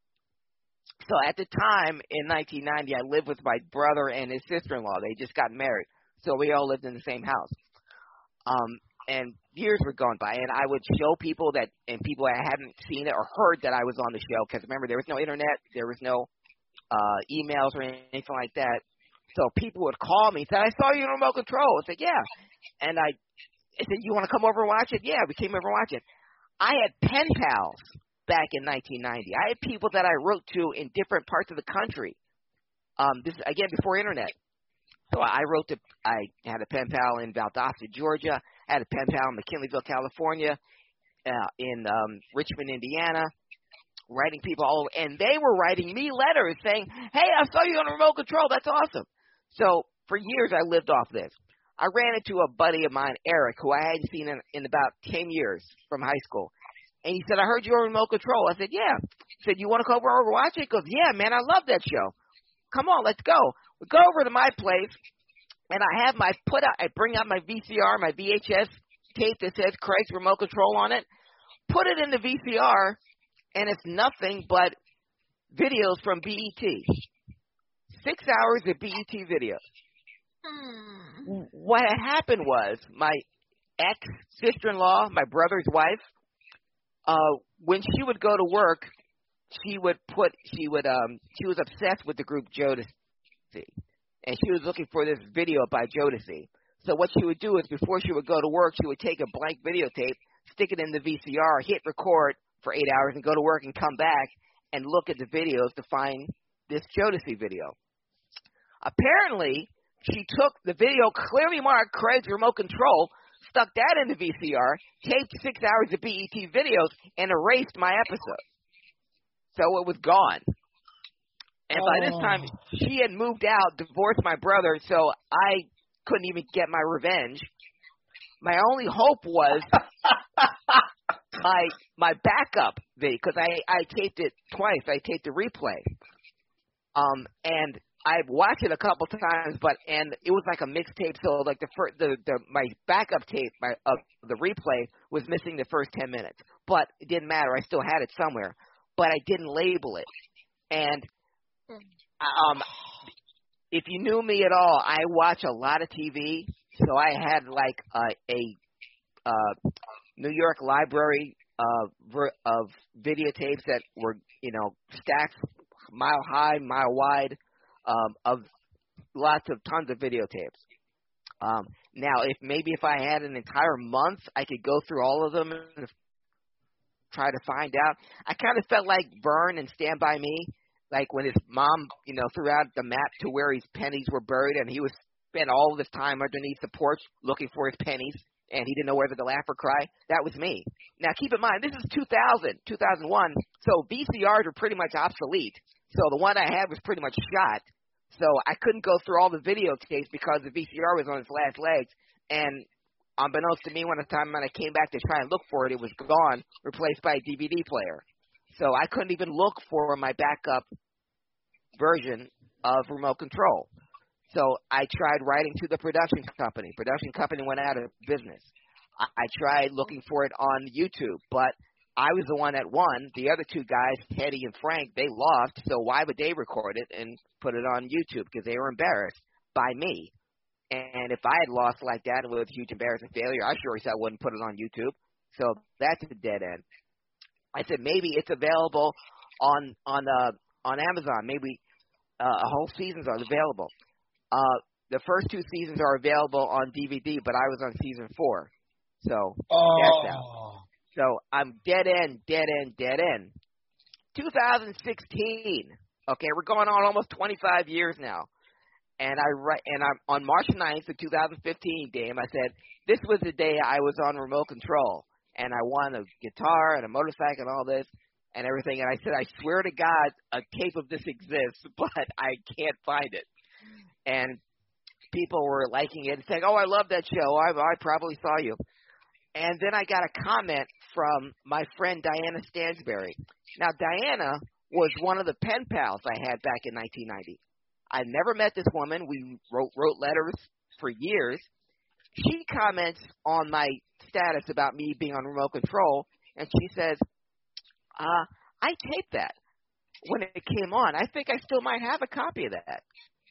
So at the time in nineteen ninety, I lived with my brother and his sister-in-law. They just got married, so we all lived in the same house. Um. And years were going by, and I would show people that, and people that hadn't seen it or heard that I was on the show, because remember, there was no internet, there was no uh, emails or anything like that. So people would call me and say, I saw you in remote control. I said, yeah. And I, I said, you want to come over and watch it? Yeah, we came over and watched it. I had pen pals back in nineteen ninety. I had people that I wrote to in different parts of the country. Um, this again, before internet. So I wrote to, I had a pen pal in Valdosta, Georgia. I had a pen pal in McKinleyville, California, uh, in um, Richmond, Indiana, writing people all over. And they were writing me letters saying, hey, I saw you on remote control. That's awesome. So for years I lived off this. I ran into a buddy of mine, Eric, who I hadn't seen in, in about ten years from high school. And he said, I heard you on remote control. I said, yeah. He said, you want to come over and watch it? He goes, yeah, man, I love that show. Come on, let's go. We go over to my place, and I have my put out. I bring out my V C R, my V H S tape that says Craig's remote control on it. Put it in the V C R, and it's nothing but videos from B E T. Six hours of B E T videos. Hmm. What had happened was my ex sister-in-law, my brother's wife, uh, when she would go to work, she would put, she would, um, she was obsessed with the group Jodeci, and she was looking for this video by Jodeci. So what she would do is before she would go to work, she would take a blank videotape, stick it in the V C R, hit record for eight hours, and go to work and come back and look at the videos to find this Jodeci video. Apparently, she took the video clearly marked Craig's remote control, stuck that in the V C R, taped six hours of B E T videos, and erased my episode. So it was gone. And by this time, she had moved out, divorced my brother, so I couldn't even get my revenge. My only hope was my my backup video, because I, I taped it twice. I taped the replay. Um, and I watched it a couple times, but and it was like a mixtape, so like the first, the, the my backup tape, my uh, the replay was missing the first ten minutes. But it didn't matter. I still had it somewhere. But I didn't label it. And um, if you knew me at all, I watch a lot of T V. So I had like a, a uh, New York library uh, ver- of videotapes that were, you know, stacks mile high, mile wide, um, of lots of tons of videotapes. Um, now, if maybe if I had an entire month, I could go through all of them and try to find out. I kind of felt like Vern and Stand By Me, like when his mom, you know, threw out the map to where his pennies were buried, and he was spent all of his time underneath the porch looking for his pennies, and he didn't know whether to laugh or cry. That was me. Now, keep in mind, this is two thousand, two thousand one, so V C Rs were pretty much obsolete. So the one I had was pretty much shot. So I couldn't go through all the videotapes because the V C R was on its last legs, and unbeknownst to me, when the time when I came back to try and look for it, it was gone, replaced by a D V D player. So I couldn't even look for my backup version of remote control. So I tried writing to the production company. Production company went out of business. I, I tried looking for it on YouTube, but I was the one that won. The other two guys, Teddy and Frank, they lost. So why would they record it and put it on YouTube? Because they were embarrassed by me. And if I had lost like that with a huge embarrassing failure, I sure as hell wouldn't put it on YouTube. So that's a dead end. I said maybe it's available on on uh, on Amazon. Maybe uh, a whole seasons are available. Uh, the first two seasons are available on D V D, but I was on season four, so oh. that's out. So I'm dead end, dead end, dead end. twenty sixteen. Okay, we're going on almost twenty-five years now. And I and I'm on March ninth of two thousand fifteen, Dame, I said, this was the day I was on remote control. And I won a guitar and a motorcycle and all this and everything. And I said, I swear to God, a tape of this exists, but I can't find it. And people were liking it and saying, oh, I love that show. I, I probably saw you. And then I got a comment from my friend Diana Stansberry. Now, Diana was one of the pen pals I had back in nineteen ninety. I never met this woman. We wrote, wrote letters for years. She comments on my status about me being on remote control, and she says, uh, I taped that when it came on. I think I still might have a copy of that.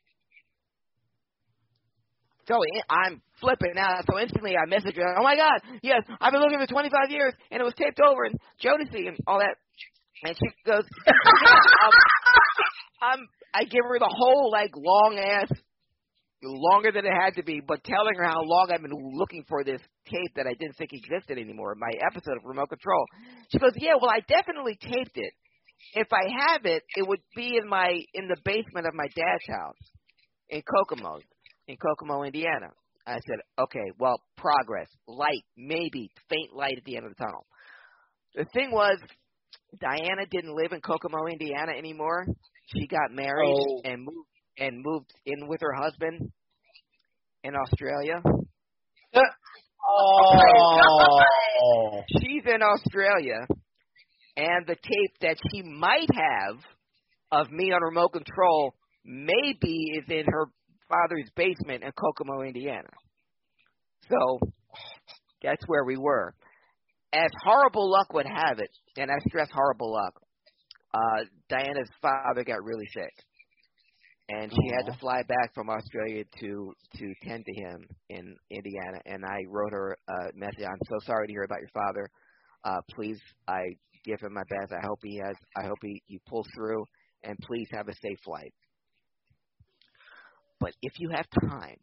So I'm flipping out. So instantly I message her, oh, my God, yes, I've been looking for twenty-five years, and it was taped over, and Jodeci and all that. And she goes, yeah, um, um, I give her the whole, like, long-ass, longer than it had to be, but telling her how long I've been looking for this tape that I didn't think existed anymore, my episode of Remote Control. She goes, yeah, well, I definitely taped it. If I have it, it would be in my in the basement of my dad's house in Kokomo, in Kokomo, Indiana. I said, okay, well, progress, light, maybe, faint light at the end of the tunnel. The thing was, Diana didn't live in Kokomo, Indiana anymore. She got married oh. and moved and moved in with her husband in Australia. Oh. She's in Australia, and the tape that she might have of me on remote control maybe is in her father's basement in Kokomo, Indiana. So that's where we were. As horrible luck would have it, and I stress horrible luck, uh, Diana's father got really sick, and she Aww. had to fly back from Australia to to tend to him in Indiana. And I wrote her a message. I'm so sorry to hear about your father. Uh, please, I give him my best. I hope he has. I hope he, he pulls through, and please have a safe flight. But if you have time.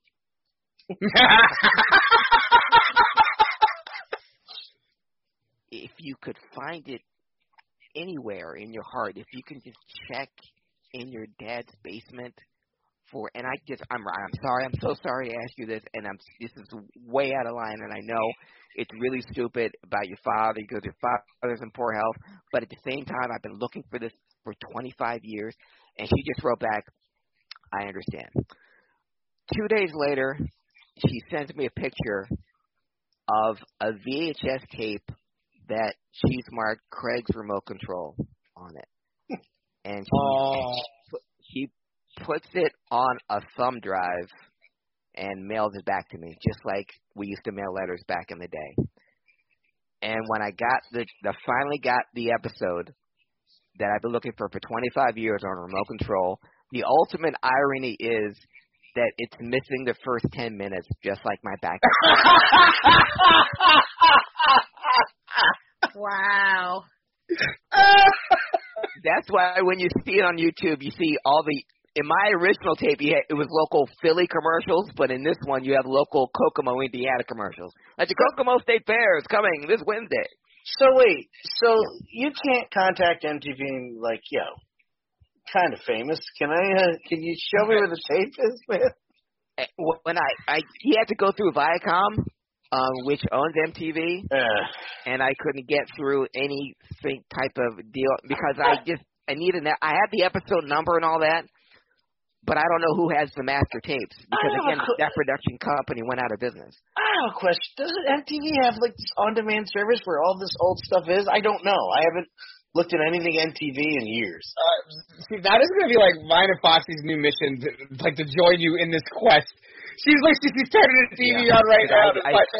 If you could find it anywhere in your heart, if you can just check in your dad's basement for, and I just, I'm, I'm sorry, I'm so sorry to ask you this, and I'm, this is way out of line, and I know it's really stupid about your father because your father's in poor health, but at the same time, I've been looking for this for twenty-five years, and she just wrote back, I understand. Two days later, she sends me a picture of a V H S tape that she's marked Craig's remote control on it. And she, oh. she puts it on a thumb drive and mails it back to me, just like we used to mail letters back in the day. And when I got the, the finally got the episode that I've been looking for for twenty-five years on remote control, the ultimate irony is that it's missing the first ten minutes, just like my back. Wow. That's why when you see it on YouTube, you see all the. In my original tape, you had, it was local Philly commercials, but in this one, you have local Kokomo, Indiana commercials. Like the Kokomo State Fair is coming this Wednesday. So wait, so you can't contact M T V and be like, yo, kind of famous. Can I? Uh, can you show me where the tape is, man? When I, I he had to go through Viacom, um, which owns M T V, uh. and I couldn't get through anything type of deal because I just I needed that. I had the episode number and all that, but I don't know who has the master tapes because again, qu- that production company went out of business. I have a question. Doesn't M T V have like this on-demand service where all this old stuff is? I don't know. I haven't looked at anything M T V in years. Uh, see, that is going to be like mine and Foxy's new mission, to, like to join you in this quest. She's like, she's turning the T V yeah. on right now. I, I,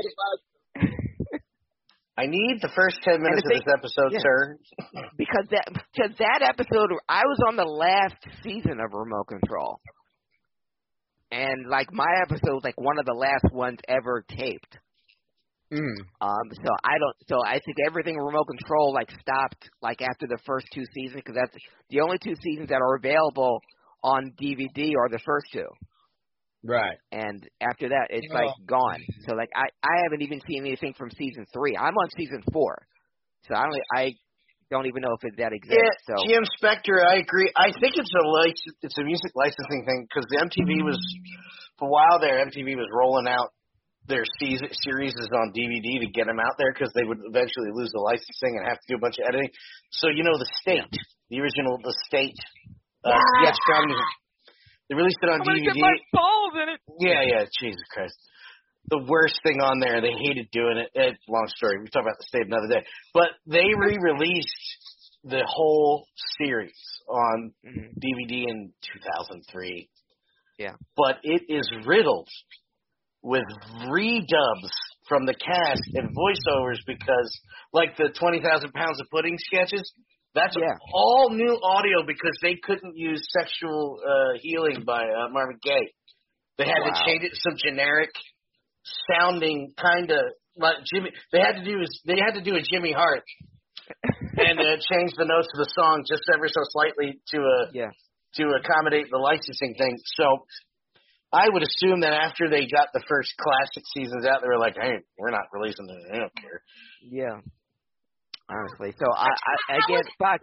I need the first ten minutes of this episode, yeah. sir. Because that, because that episode, I was on the last season of Remote Control. And, like, my episode was, like, one of the last ones ever taped. Mm. Um, so I don't. So I think everything remote control like stopped like after the first two seasons because that's the only two seasons that are available on D V D are the first two. Right. And after that, it's Oh. like gone. So like I, I haven't even seen anything from season three. I'm on season four, so I don't I don't even know if it, that exists. Yeah, so G M Spectre, I agree. I think it's a lic- it's a music licensing thing because the M T V was for a while there. M T V was rolling out their season, series on D V D to get them out there because they would eventually lose the licensing and have to do a bunch of editing. So you know the State, the original the State uh, Yeah. sketch comedy. They released it on I'm D V D. gonna get my balls in it. Yeah, yeah, Jesus Christ. The worst thing on there, they hated doing it. it. Long story. We talk about the State another day. But they re-released the whole series on mm-hmm. D V D in two thousand three. Yeah. But it is riddled with redubs from the cast and voiceovers because, like the twenty thousand pounds of pudding sketches, that's yeah. all new audio because they couldn't use Sexual uh, Healing by uh, Marvin Gaye. They had wow. to change it to some generic sounding kind of like Jimmy. They had to do they had to do a Jimmy Hart and uh, change the notes of the song just ever so slightly to a yeah. to accommodate the licensing thing. So I would assume that after they got the first classic seasons out, they were like, "Hey, we're not releasing it. I don't care." Yeah. Honestly, so I, I again, but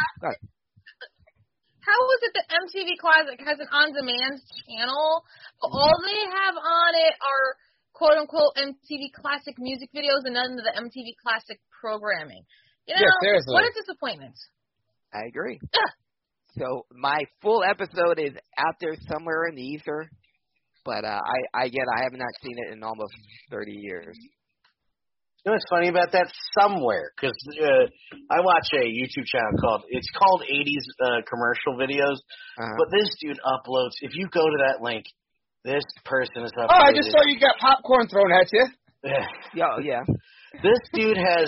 how is it that M T V Classic has an on-demand channel, but all they have on it are quote-unquote M T V Classic music videos and none of the M T V Classic programming? You know, yeah, seriously. What a disappointment. I agree. So my full episode is out there somewhere in the ether, but uh, I, I again, I have not seen it in almost thirty years. You know what's funny about that? Somewhere, because uh, I watch a YouTube channel called, it's called eighties uh, commercial videos, uh-huh. but this dude uploads, if you go to that link, this person is uploaded. Oh, I just saw you got popcorn thrown at you. Yeah, yeah. This dude has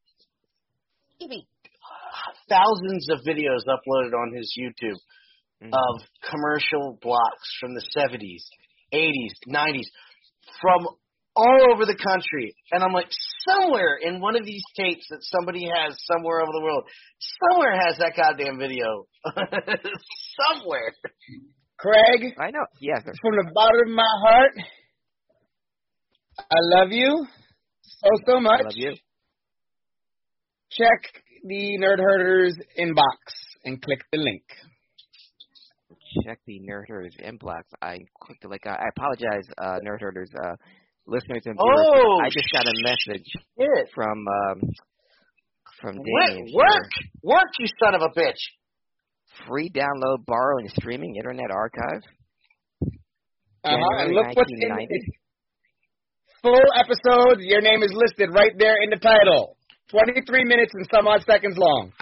thousands of videos uploaded on his YouTube mm-hmm. of commercial blocks from the seventies, eighties, nineties, from all over the country. And I'm like, somewhere in one of these tapes that somebody has somewhere over the world, somewhere has that goddamn video. Somewhere. Craig. I know. Yes. Yeah, from the bottom of my heart, I love you so, so much. I love you. Check the Nerd Herders inbox and click the link. Check the Nerd Herders inbox. I clicked like I, I apologize, uh, Nerd Herders. Uh, Listeners and viewers, oh, I just got a message shit. from um, from Damien. Work, work, you son of a bitch! Free download, borrow, and streaming internet archive. Uh-huh. And look what's in it. Full episode. Your name is listed right there in the title. Twenty-three minutes and some odd seconds long.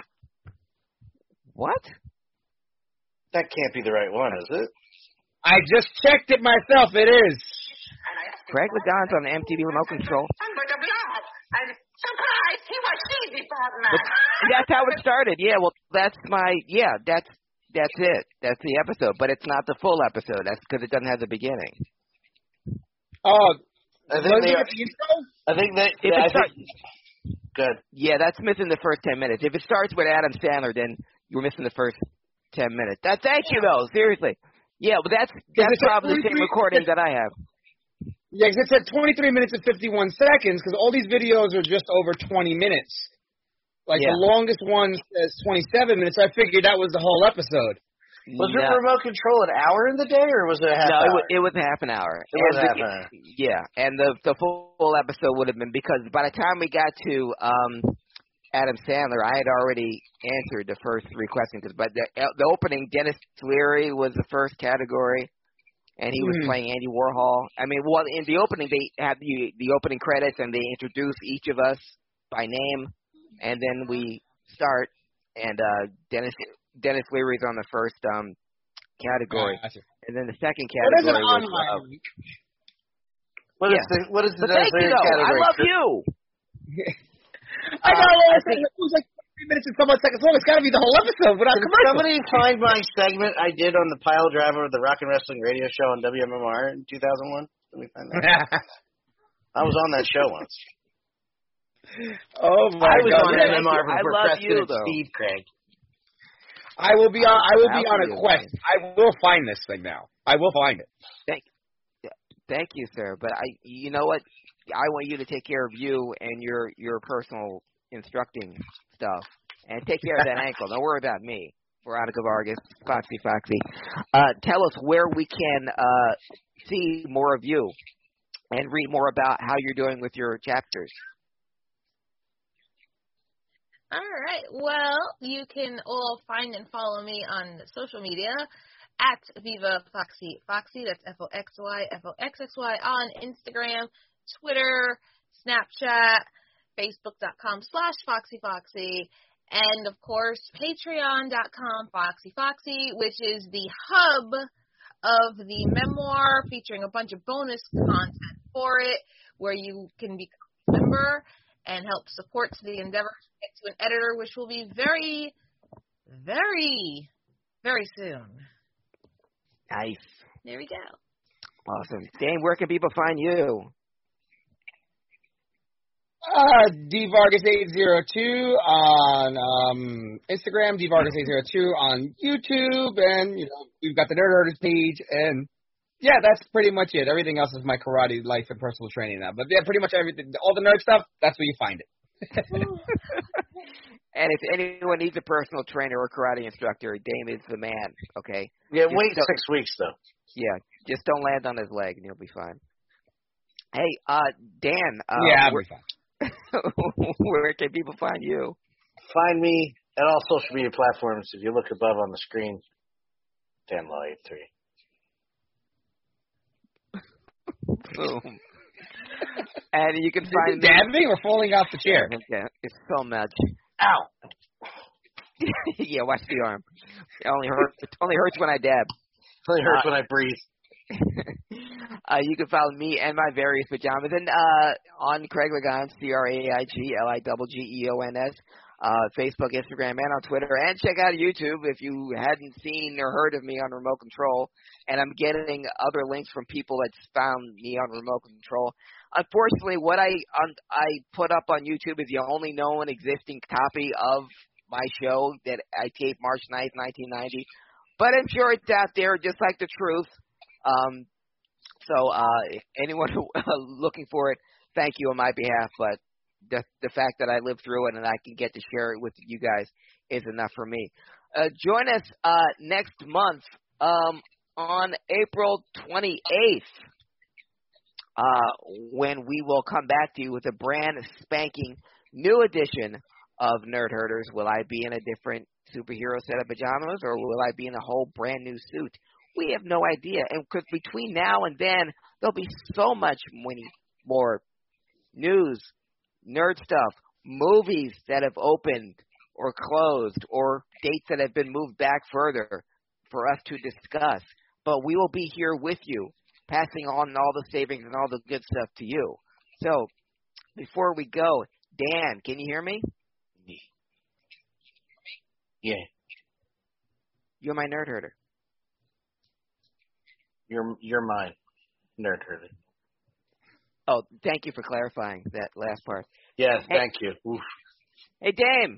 What? That can't be the right one, is it? I just checked it myself. It is. Craig Lagon's on the M T V remote control. I'm surprised he was easy for But that's how it started. Yeah, well, that's my, yeah, that's that's it. That's the episode. But it's not the full episode. That's because it doesn't have the beginning. Oh, I think they are, the intro? I think that, if yeah, it I think, good. Yeah, that's missing the first ten minutes. If it starts with Adam Sandler, then you're missing the first ten minutes. That, thank you, though. Seriously. Yeah, but that's that's probably the same recording that I have. Yeah, because it said twenty-three minutes and fifty-one seconds, because all these videos are just over twenty minutes. Like, yeah. the longest one says twenty-seven minutes, so I figured that was the whole episode. Was no. it remote control an hour in the day, or was it a half no, hour? No, it, it was half an hour. It and was the, half an hour. Yeah, and the, the full episode would have been, because by the time we got to um, Adam Sandler, I had already answered the first three questions. But the, the opening, Dennis Leary was the first category. And he was mm-hmm. playing Andy Warhol. I mean, well, in the opening, they have the the opening credits, and they introduce each of us by name, and then we start. And uh, Dennis Dennis Leary's on the first um, category, gotcha. And then the second what category is was. Uh, what yeah. is the what is the but Dennis Leary category? I love you. I got uh, I think, it was like three minutes and so much seconds long. It's got to be the whole episode without commercials. Somebody find my segment I did on the Pile Driver of the Rock and Wrestling Radio Show on W M M R in two thousand one. Let me find that. I was on that show once. Oh my I was God. on M M R for I love President you, though. Steve Craig. I will be on. I will be on a you. quest. I will find this thing now. I will find it. Thank, thank you, sir. But I, you know what? I want you to take care of you and your your personal instructing stuff, and take care of that ankle. Don't worry about me. Veronica Vargas, Foxy Foxy. Uh, tell us where we can uh, see more of you and read more about how you're doing with your chapters. All right. Well, you can all find and follow me on social media at Viva Foxy Foxy. That's F O X Y, F O X X Y on Instagram, Twitter, Snapchat, Facebook.com slash Foxy Foxy, and, of course, Patreon.com Foxy Foxy, which is the hub of the memoir featuring a bunch of bonus content for it, where you can become a member and help support the endeavor to get to an editor, which will be very, very, very soon. Nice. There we go. Awesome. Dane, where can people find you? Uh, D Vargas eight zero two on um, Instagram, D Vargas eight zero two on YouTube, and you know we've got the Nerd Herders page, and yeah, that's pretty much it. Everything else is my karate life and personal training now. But yeah, pretty much everything, all the nerd stuff, that's where you find it. And if anyone needs a personal trainer or karate instructor, Dame is the man. Okay. Yeah, Just wait don't- six weeks though. Yeah, just don't land on his leg, and you'll be fine. Hey, uh, Dan. Uh, yeah, I'll where, be fine. where can people find you? Find me at all social media platforms. If you look above on the screen, Dan Law eighty-three. Boom. And you can Is find it dabbing or falling off the chair? Yeah, it's so much. Ow. Yeah, watch the arm. It only hurts. It only hurts when I dab. It only hurts Uh, when I breathe. uh, you can follow me and my various pajamas and uh, on Craig Lagon, C R A I G L I G G E O N S, uh, Facebook, Instagram, and on Twitter. And check out YouTube if you hadn't seen or heard of me on Remote Control. And I'm getting other links from people that found me on Remote Control. Unfortunately, what I um, I put up on YouTube is the only known existing copy of my show that I taped March ninth, nineteen ninety. But I'm sure it's out there, just like the truth. Um, so uh, anyone who, uh, looking for it, thank you on my behalf. But the the fact that I lived through it and I can get to share it with you guys is enough for me. Uh, join us uh, next month um, on April twenty-eighth. Uh, when we will come back to you with a brand spanking new edition of Nerd Herders. Will I be in a different superhero set of pajamas, or will I be in a whole brand new suit? We have no idea. And because between now and then, there'll be so much more news, nerd stuff, movies that have opened or closed, or dates that have been moved back further for us to discuss. But we will be here with you, passing on all the savings and all the good stuff to you. So, before we go, Dan, can you hear me? Yeah. You're my nerd herder. You're you're mine, nerd herder. Oh, thank you for clarifying that last part. Yes, hey, thank you. Oof. Hey, Dame.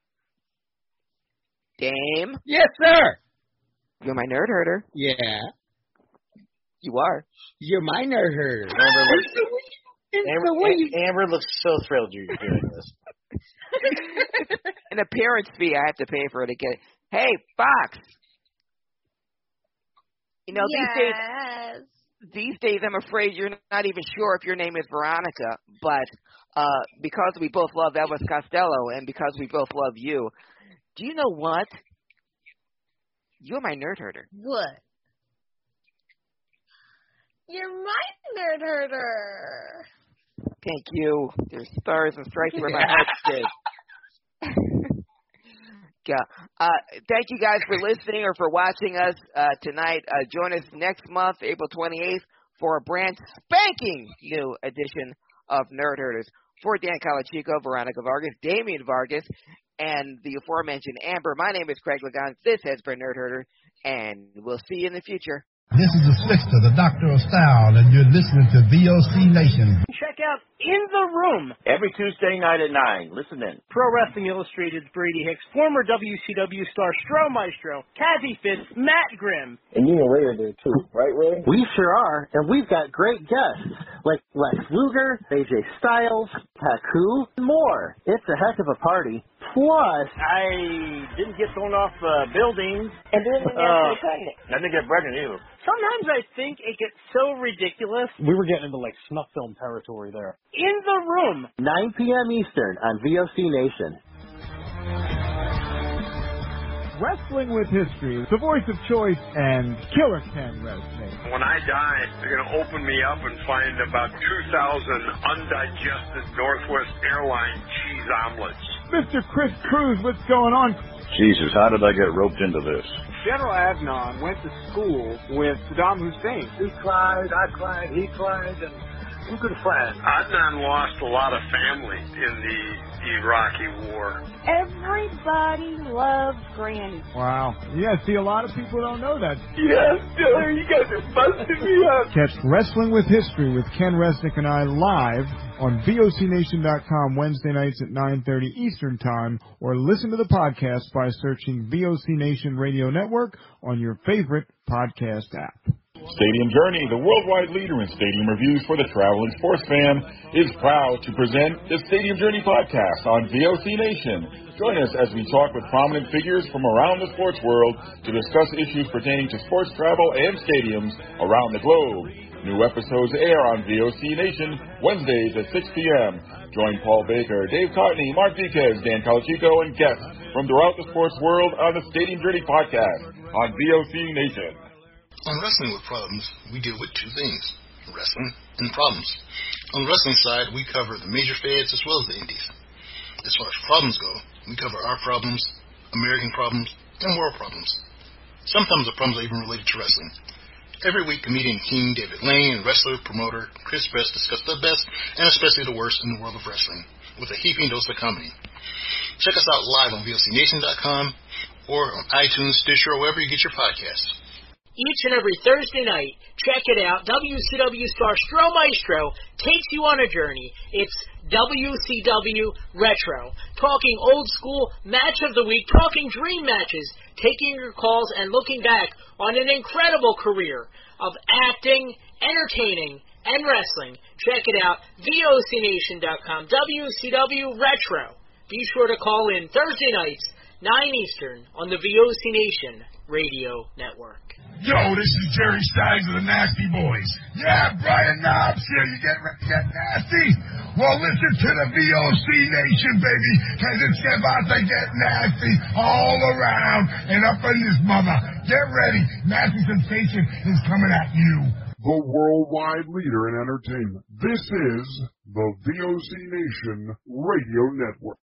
Dame? Yes, sir. You're my nerd herder. Yeah. You are. You're my nerd herder. Amber looks, Amber, Am- Amber looks so thrilled you're doing this. An appearance fee I have to pay for her to get. Hey, Fox. You know, yes. these days, these days I'm afraid you're not even sure if your name is Veronica, but uh, because we both love Elvis Costello and because we both love you, do you know what? You're my nerd herder. What? You're my nerd herder. Thank you. There's stars and stripes where my heart is. Yeah. Uh, thank you guys for listening or for watching us uh, tonight. Uh, join us next month, April twenty-eighth, for a brand spanking new edition of Nerd Herders. For Dan Calachico, Veronica Vargas, Damian Vargas, and the aforementioned Amber, my name is Craig Lagon. This has been Nerd Herder, and we'll see you in the future. This is the Slickster, the Doctor of Style, and you're listening to V O C Nation. Check out In the Room every Tuesday night at nine. Listen in. Pro Wrestling Illustrated's Brady Hicks, former W C W star Stro Maestro, Kazzy Fitz, Matt Grimm. And you and Ray are there too, right, Ray? We sure are, and we've got great guests like Lex Luger, A J Styles, Haku, and more. It's a heck of a party. Plus, I didn't get thrown off uh, buildings. And didn't get uh, pregnant. I didn't get pregnant either. Sometimes I think it gets so ridiculous. We were getting into like snuff film territory there. In the Room. nine p.m. Eastern on V O C Nation. Wrestling with History, the voice of choice, and Killer Ken Resnick. When I die, they're going to open me up and find about two thousand undigested Northwest Airline cheese omelets. Mister Chris Cruz, what's going on? Jesus, how did I get roped into this? General Adnan went to school with Saddam Hussein. He cried, I cried, he cried, and who could find? Adnan lost a lot of family in the Iraqi war. Everybody loves Granny. Wow. Yeah, see, a lot of people don't know that. Yes, Diller, you guys are busting me up. Catch Wrestling with History with Ken Resnick and I live on V O C Nation dot com Wednesday nights at nine thirty Eastern Time, or listen to the podcast by searching V O C Nation Radio Network on your favorite podcast app. Stadium Journey, the worldwide leader in stadium reviews for the traveling sports fan, is proud to present the Stadium Journey podcast on V O C Nation. Join us as we talk with prominent figures from around the sports world to discuss issues pertaining to sports travel and stadiums around the globe. New episodes air on V O C Nation Wednesdays at six p.m. Join Paul Baker, Dave Cotney, Mark Viquez, Dan Calachico, and guests from throughout the sports world on the Stadium Journey podcast on V O C Nation. On Wrestling with Problems, we deal with two things, wrestling and problems. On the wrestling side, we cover the major feds as well as the indies. As far as problems go, we cover our problems, American problems, and world problems. Sometimes the problems are even related to wrestling. Every week, comedian King David Lane and wrestler promoter Chris Best discuss the best and especially the worst in the world of wrestling with a heaping dose of comedy. Check us out live on V O C Nation dot com or on iTunes, Stitcher, or wherever you get your podcasts. Each and every Thursday night, check it out. W C W star Stro Maestro takes you on a journey. It's W C W Retro. Talking old school match of the week, talking dream matches, taking your calls and looking back on an incredible career of acting, entertaining, and wrestling. Check it out. V O C Nation dot com. W C W Retro. Be sure to call in Thursday nights, nine Eastern, on the V O C Nation Radio Network. Yo, this is Jerry Steins of the Nasty Boys. Yeah, Brian Knobs here. You get, get nasty? Well, listen to the V O C Nation, baby, because it's about to get nasty all around and up in this mother. Get ready. Nasty Sensation is coming at you. The worldwide leader in entertainment. This is the V O C Nation Radio Network.